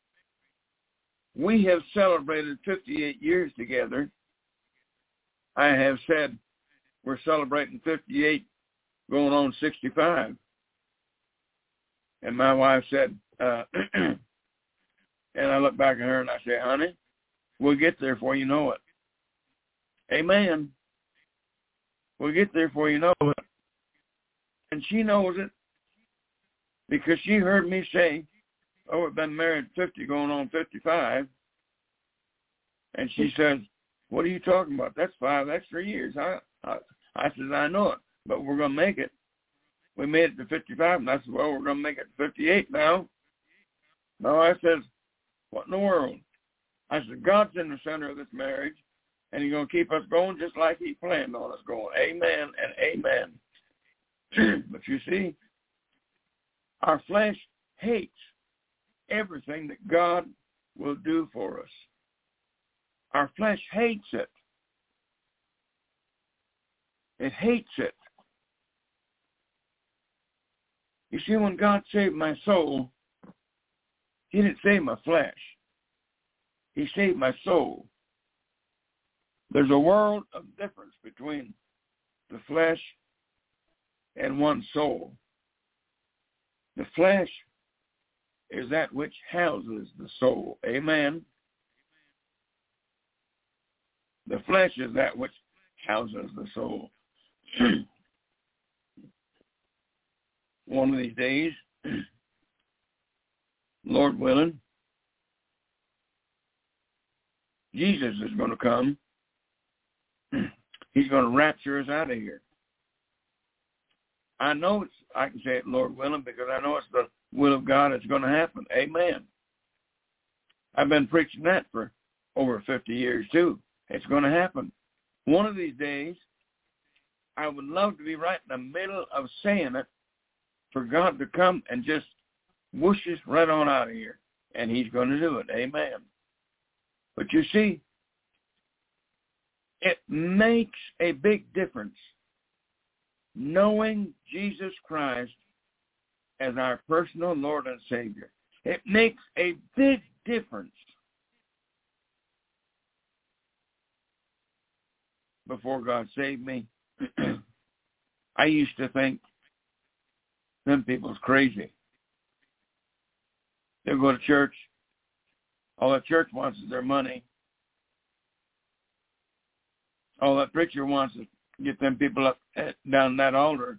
we have celebrated fifty-eight years together. I have said we're celebrating fifty-eight, going on sixty-five. And my wife said, uh, and I look back at her and I say, honey, we'll get there before you know it. Amen. We'll get there before you know it. And she knows it because she heard me say, oh, we've been married fifty, going on fifty-five. And she says, what are you talking about? That's five extra years. I, I, I said, I know it, but we're going to make it. We made it to fifty-five, and I said, well, we're going to make it to fifty-eight now. My wife says, what in the world? I said, God's in the center of this marriage, and he's going to keep us going just like he planned on us going. Amen and amen. But you see, our flesh hates everything that God will do for us. Our flesh hates it. It hates it. You see, when God saved my soul, he didn't save my flesh. He saved my soul. There's a world of difference between the flesh and one's soul. The flesh is that which houses the soul. Amen. The flesh is that which houses the soul. One of these days, Lord willing, Jesus is going to come. He's going to rapture us out of here. I know it's, I can say it, Lord willing, because I know it's the will of God that's going to happen. Amen. I've been preaching that for over fifty years, too. It's going to happen. One of these days, I would love to be right in the middle of saying it for God to come and just whoosh us right on out of here. And he's going to do it. Amen. But you see, it makes a big difference knowing Jesus Christ as our personal Lord and Savior. It makes a big difference. Before God saved me, I used to think them people's crazy. They'll go to church. All that church wants is their money. All that preacher wants is to get them people up at, down that altar.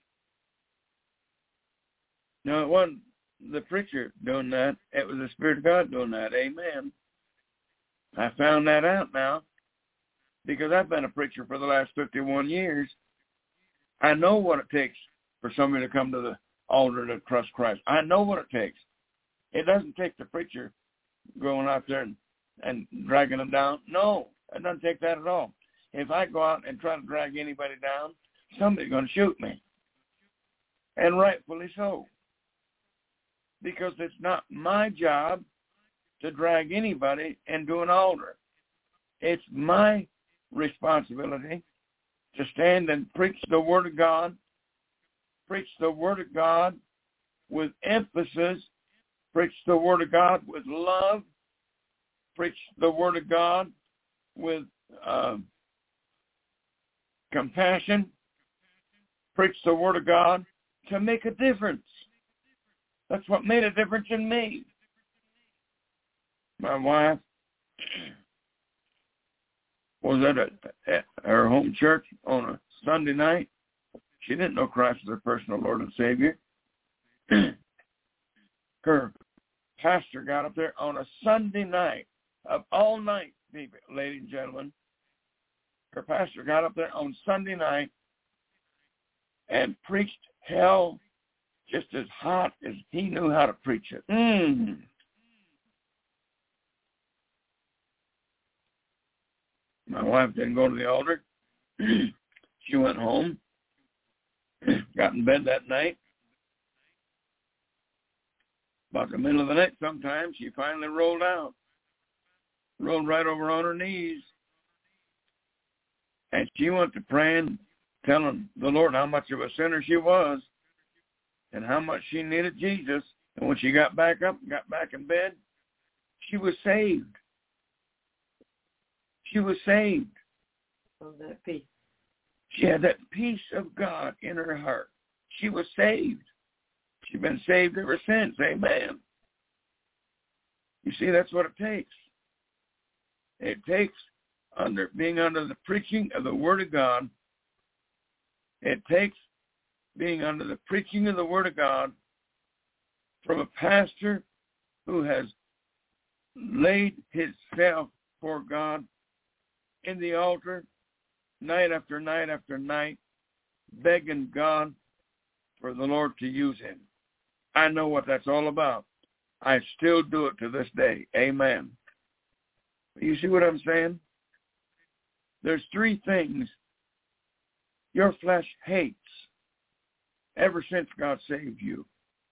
No, it wasn't the preacher doing that. It was the Spirit of God doing that. Amen. I found that out now because I've been a preacher for the last fifty-one years. I know what it takes for somebody to come to the altar to trust Christ. I know what it takes. It doesn't take the preacher going out there and, and dragging them down. No, it doesn't take that at all. If I go out and try to drag anybody down, somebody's going to shoot me. And rightfully so. Because it's not my job to drag anybody into an altar. It's my responsibility to stand and preach the Word of God, preach the Word of God with emphasis, preach the Word of God with love, preach the Word of God with uh, compassion, preach the Word of God to make a difference. That's what made a difference in me. My wife was at, a, at her home church on a Sunday night. She didn't know Christ was her personal Lord and Savior. Her pastor got up there on a Sunday night, of all night, people, ladies and gentlemen, her pastor got up there on Sunday night and preached hell just as hot as he knew how to preach it. Mm. My wife didn't go to the altar. She went home, got in bed that night. About the middle of the night sometime, she finally rolled out. Rolled right over on her knees. And she went to praying, telling the Lord how much of a sinner she was and how much she needed Jesus. And when she got back up and got back in bed, she was saved. She was saved. Oh, that peace. She had that peace of God in her heart. She was saved. She's been saved ever since. Amen. You see, that's what it takes. It takes under being under the preaching of the Word of God. It takes being under the preaching of the Word of God from a pastor who has laid himself for God in the altar night after night after night, begging God for the Lord to use him. I know what that's all about. I still do it to this day. Amen. You see what I'm saying? There's three things your flesh hates ever since God saved you.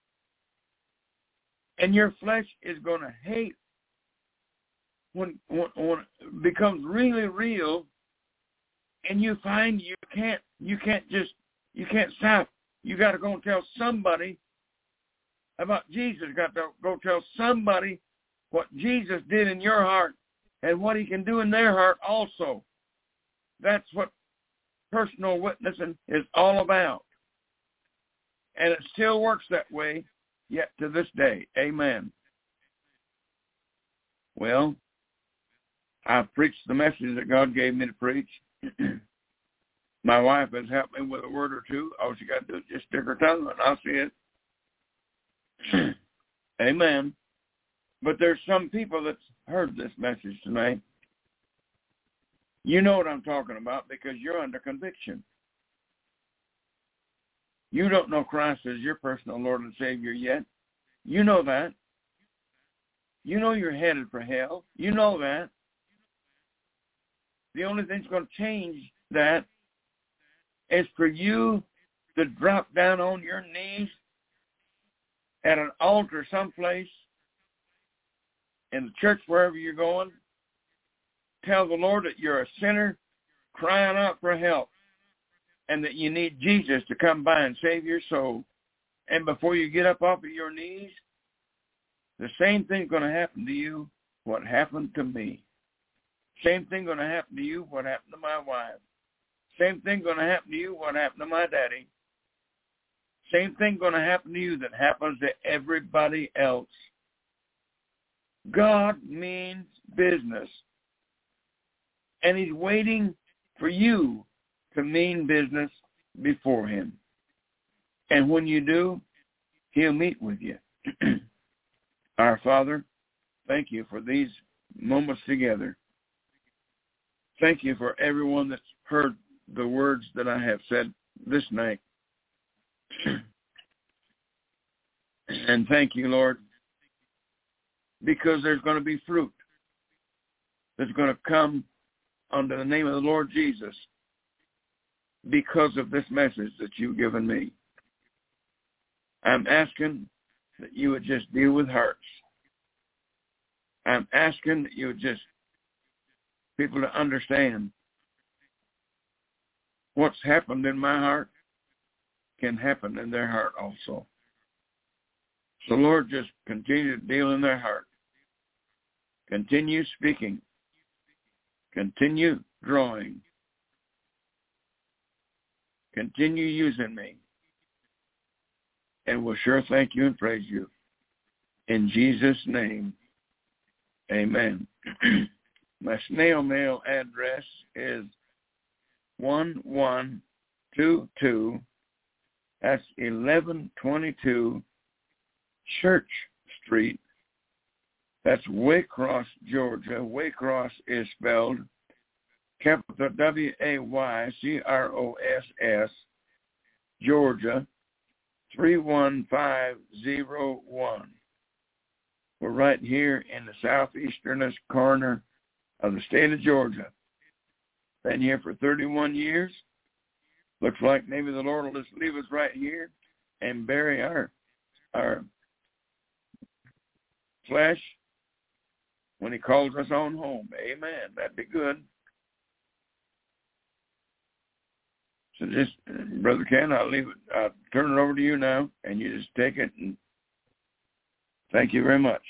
And your flesh is going to hate when, when, when it becomes really real and you find you can't, you can't just, you can't stop. You got to go and tell somebody about Jesus. You got to go tell somebody what Jesus did in your heart and what he can do in their heart also. That's what personal witnessing is all about. And it still works that way yet to this day. Amen. Well, I've preached the message that God gave me to preach. My wife has helped me with a word or two. All she got to do is just stick her tongue and I'll see it. Amen. But there's some people that's heard this message tonight. You know what I'm talking about because you're under conviction. You don't know Christ as your personal Lord and Savior yet. You know that. You know you're headed for hell. You know that. The only thing that's going to change that is for you to drop down on your knees at an altar someplace, in the church, wherever you're going, tell the Lord that you're a sinner crying out for help and that you need Jesus to come by and save your soul. And before you get up off of your knees, the same thing's going to happen to you what happened to me. Same thing going to happen to you what happened to my wife. Same thing going to happen to you what happened to my daddy. Same thing going to happen to you that happens to everybody else. God means business. And he's waiting for you to mean business before him. And when you do, he'll meet with you. Our Father, thank you for these moments together. Thank you for everyone that's heard the words that I have said this night. And thank you, Lord, because there's going to be fruit that's going to come under the name of the Lord Jesus because of this message that you've given me. I'm asking that you would just deal with hearts. I'm asking that you would just people to understand what's happened in my heart can happen in their heart also. So, Lord, just continue to deal in their heart. Continue speaking. Continue drawing. Continue using me. And we'll sure thank you and praise you. In Jesus' name, amen. My snail mail address is one one two two, that's eleven twenty-two Church Street. That's Waycross, Georgia. Waycross is spelled capital W A Y C R O S S, Georgia, three one five zero one. We're right here in the southeasternest corner of the state of Georgia. Been here for thirty-one years. Looks like maybe the Lord will just leave us right here and bury our our flesh when he calls us on home. Amen. That'd be good. So just, Brother Ken, I'll leave it. I'll turn it over to you now, and you just take it. And thank you very much.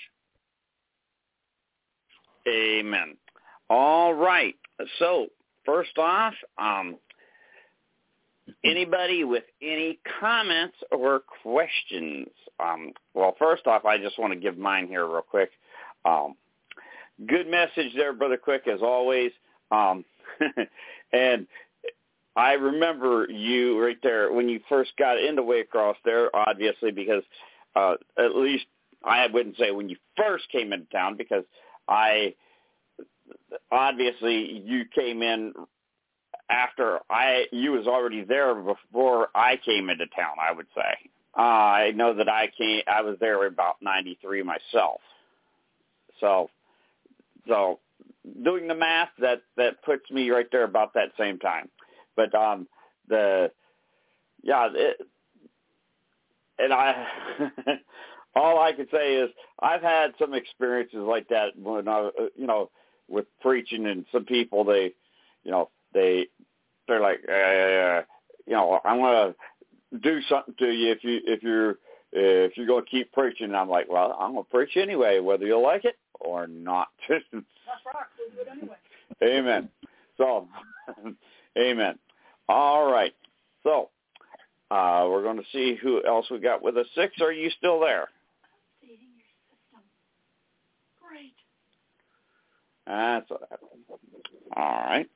Amen. All right. So first off, um, anybody with any comments or questions? Um, well, first off, I just want to give mine here real quick. Um, good message there, Brother Quick, as always. Um, and I remember you right there when you first got into Waycross there, obviously, because uh, at least I wouldn't say when you first came into town, because I obviously you came in after I you was already there before I came into town, I would say. Uh, I know that I came I was there about ninety-three myself. So so doing the math, that, that puts me right there about that same time. But um, the, yeah, it, and I, all I can say is I've had some experiences like that when I, you know, with preaching, and some people, they, you know, they, they're like, uh, you know, I'm going to do something to you if you, if you're, if you're going to keep preaching. And I'm like, well, I'm going to preach anyway, whether you like it or not. That's right. We'll do it anyway. Amen. So, amen. All right. So, uh, we're going to see who else we got with us. Six, are you still there? Updating your system. Great. That's what happened. All right.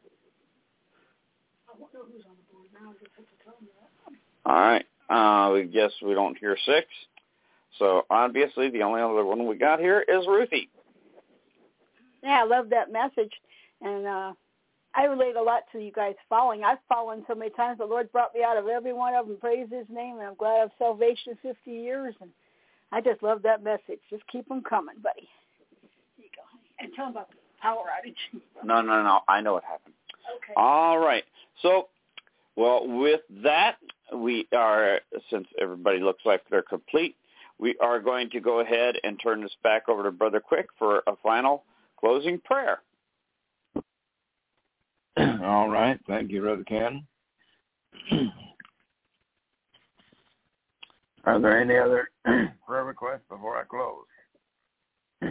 I won't know who's on the board now. I just have to tell them that. All right. Uh, we guess we don't hear six. So, obviously, the only other one we got here is Ruthie. Yeah, I love that message. And, uh, I relate a lot to you guys falling. I've fallen so many times. The Lord brought me out of every one of them. Praise his name. And I'm glad I have salvation fifty years. And I just love that message. Just keep them coming, buddy. Here you go, honey. And tell them about the power outage. No, no, no. I know what happened. Okay. All right. So, well, with that, we are, since everybody looks like they're complete, we are going to go ahead and turn this back over to Brother Quick for a final closing prayer. All right. Thank you, Brother Ken. Are there any other prayer requests before I close?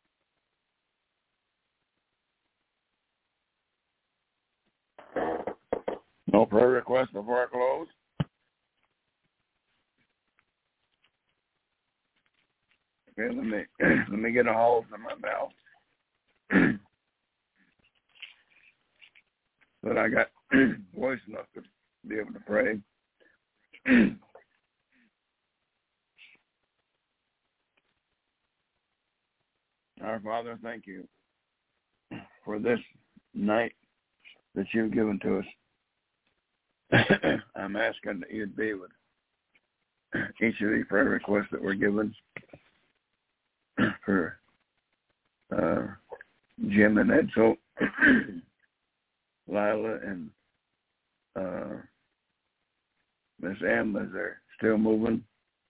No prayer requests before I close? Okay, let me let me get a hold of my mouth. But I got voice enough to be able to pray. Our Father, thank you for this night that you've given to us. I'm asking that you'd be with each of these prayer requests that were given for uh, Jim and Edsel, Lila and uh, Miss M, as they're still moving.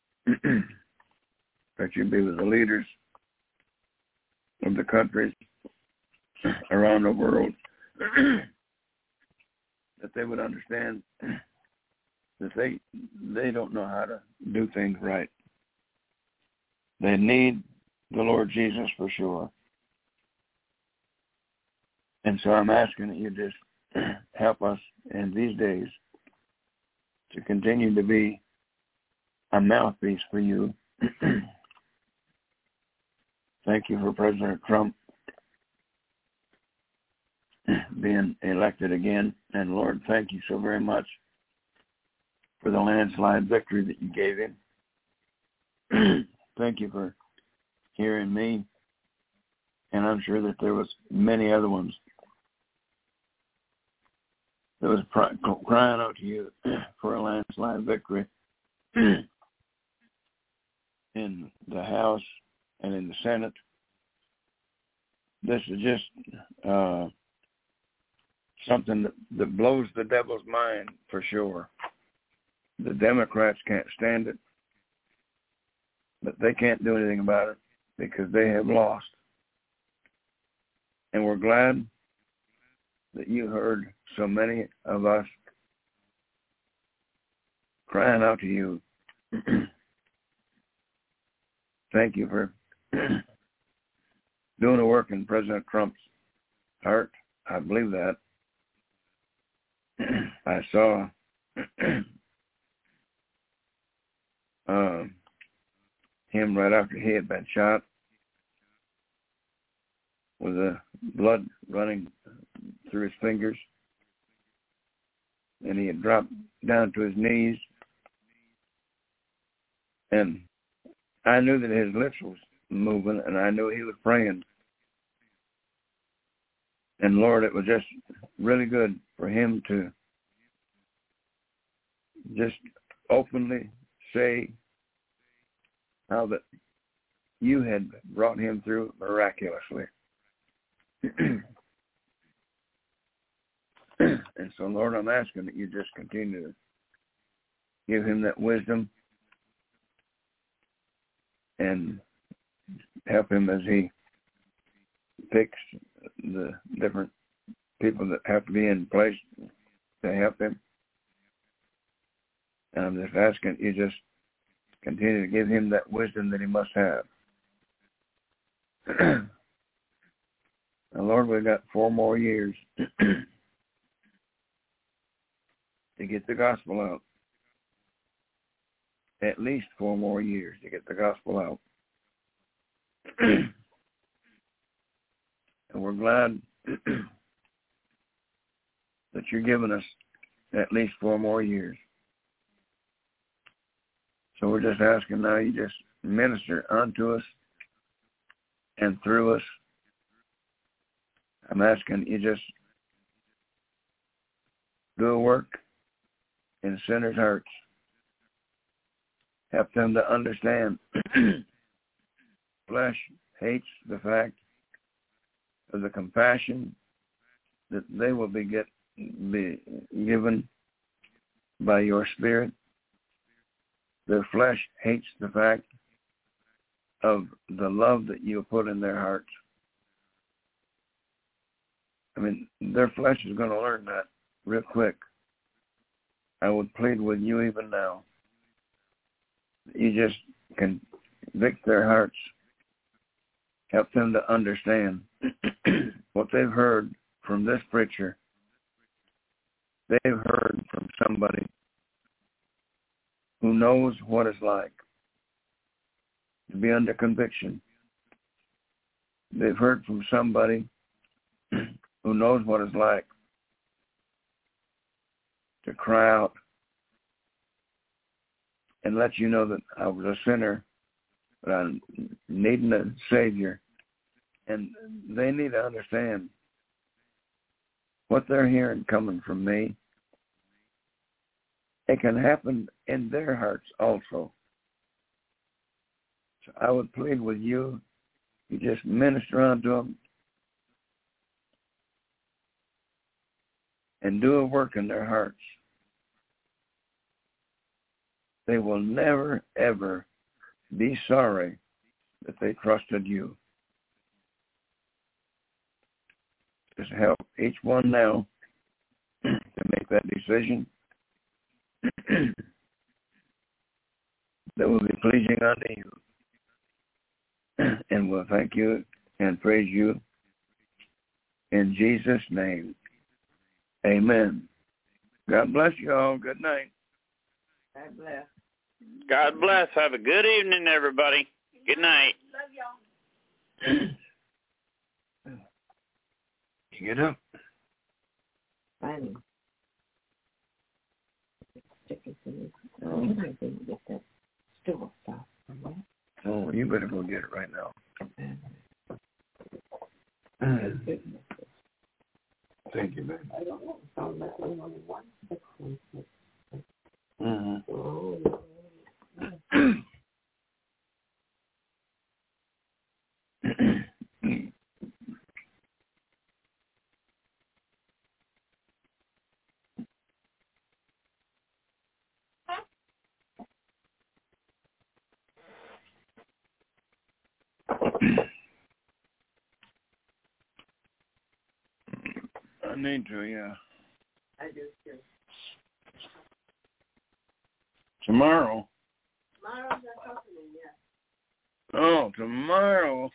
That you be with the leaders of the countries around the world, that they would understand that they they don't know how to do things right. They need the Lord Jesus for sure. And so I'm asking that you just help us in these days to continue to be a mouthpiece for you. Thank you for President Trump being elected again. And Lord, thank you so very much for the landslide victory that you gave him. Thank you for hearing me. And I'm sure that there was many other ones that was crying out to you for a landslide victory in the House and in the Senate. This is just uh, something that, that blows the devil's mind for sure. The Democrats can't stand it, but they can't do anything about it because they have lost. And we're glad that you heard so many of us crying out to you. Thank you for doing the work in President Trump's heart. I believe that. I saw uh, him right after he had been shot with the blood running through his fingers, and he had dropped down to his knees, and I knew that his lips was moving, and I knew he was praying. And Lord, it was just really good for him to just openly say how that you had brought him through miraculously. And so, Lord, I'm asking that you just continue to give him that wisdom and help him as he picks the different people that have to be in place to help him. And I'm just asking you just continue to give him that wisdom that he must have. And Lord, we've got four more years to get the gospel out. At least four more years to get the gospel out. And we're glad that you're giving us at least four more years. So we're just asking now you just minister unto us and through us. I'm asking you just do a work in sinners' hearts. Help them to understand flesh hates the fact of the compassion that they will be get be given by your Spirit. Their flesh hates the fact of the love that you put in their hearts. I mean, their flesh is going to learn that real quick. I would plead with you even now. You just convict their hearts. Help them to understand what they've heard from this preacher. They've heard from somebody who knows what it's like to be under conviction. They've heard from somebody who knows what it's like to cry out and let you know that I was a sinner, but I'm needing a Savior. And they need to understand what they're hearing coming from me. It can happen in their hearts also. So I would plead with you, you just minister unto them and do a work in their hearts. They will never, ever be sorry that they trusted you. Just help each one now to make that decision that will be pleasing unto you. And we'll thank you and praise you in Jesus' name. Amen. God bless you all. Good night. God bless. God bless. Have a good evening, everybody. Good night. Love y'all. You get up. Finally. Oh, I didn't get that store stuff from that. Oh, you better go get it right now. Uh, Thank you, man. I don't know. Sounds like only one six one six. Mm-hmm. Oh. I need to, yeah. I do too. Tomorrow. Tomorrow's our company, yeah. Oh, tomorrow.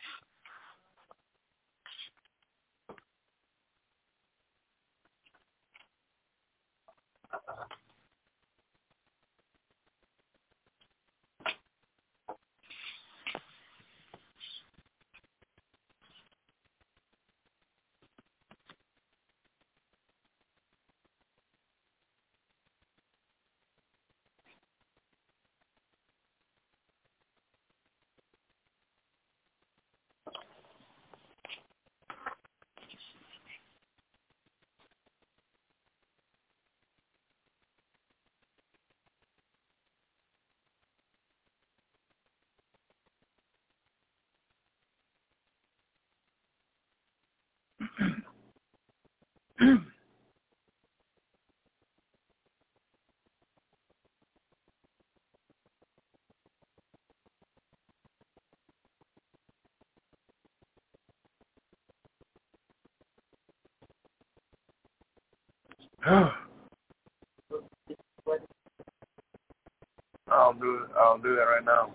I'll do it. I'll do that right now.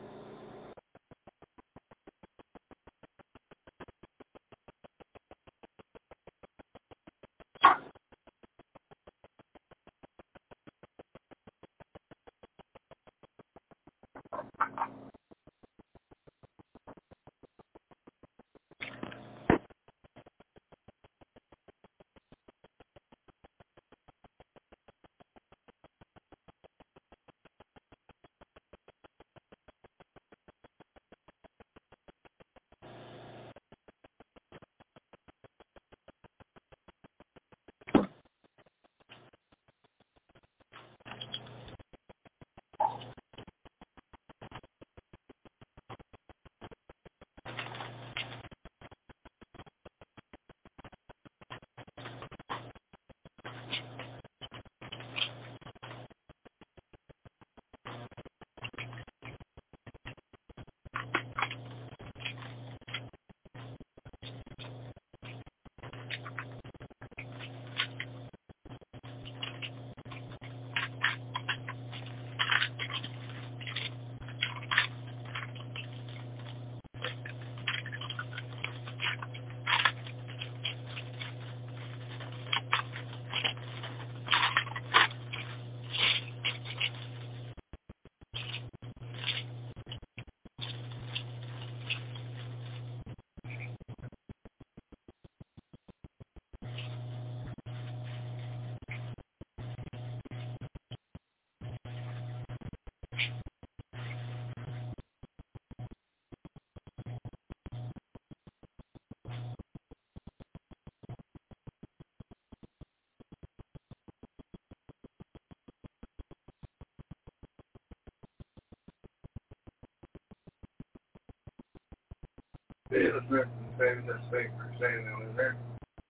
Yeah, the person saving that state for saying that was there.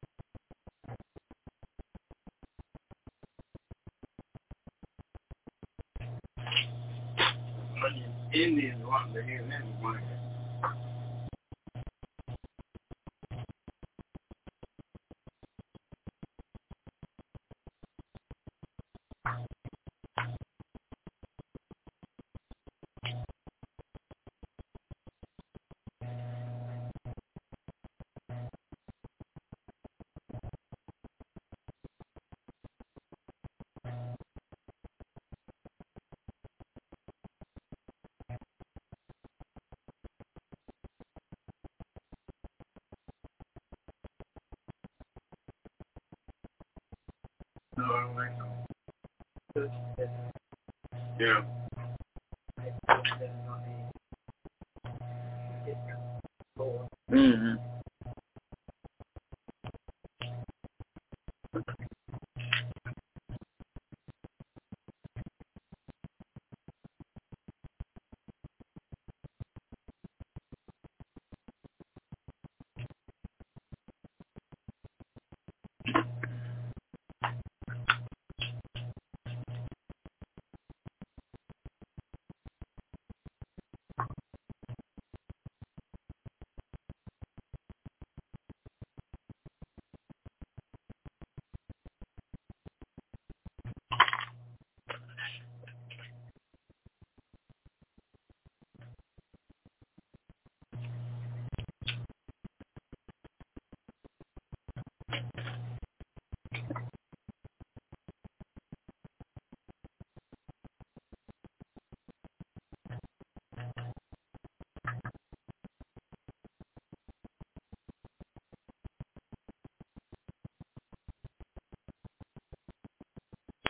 Indians want to hear them money. No, I don't think so. Yeah.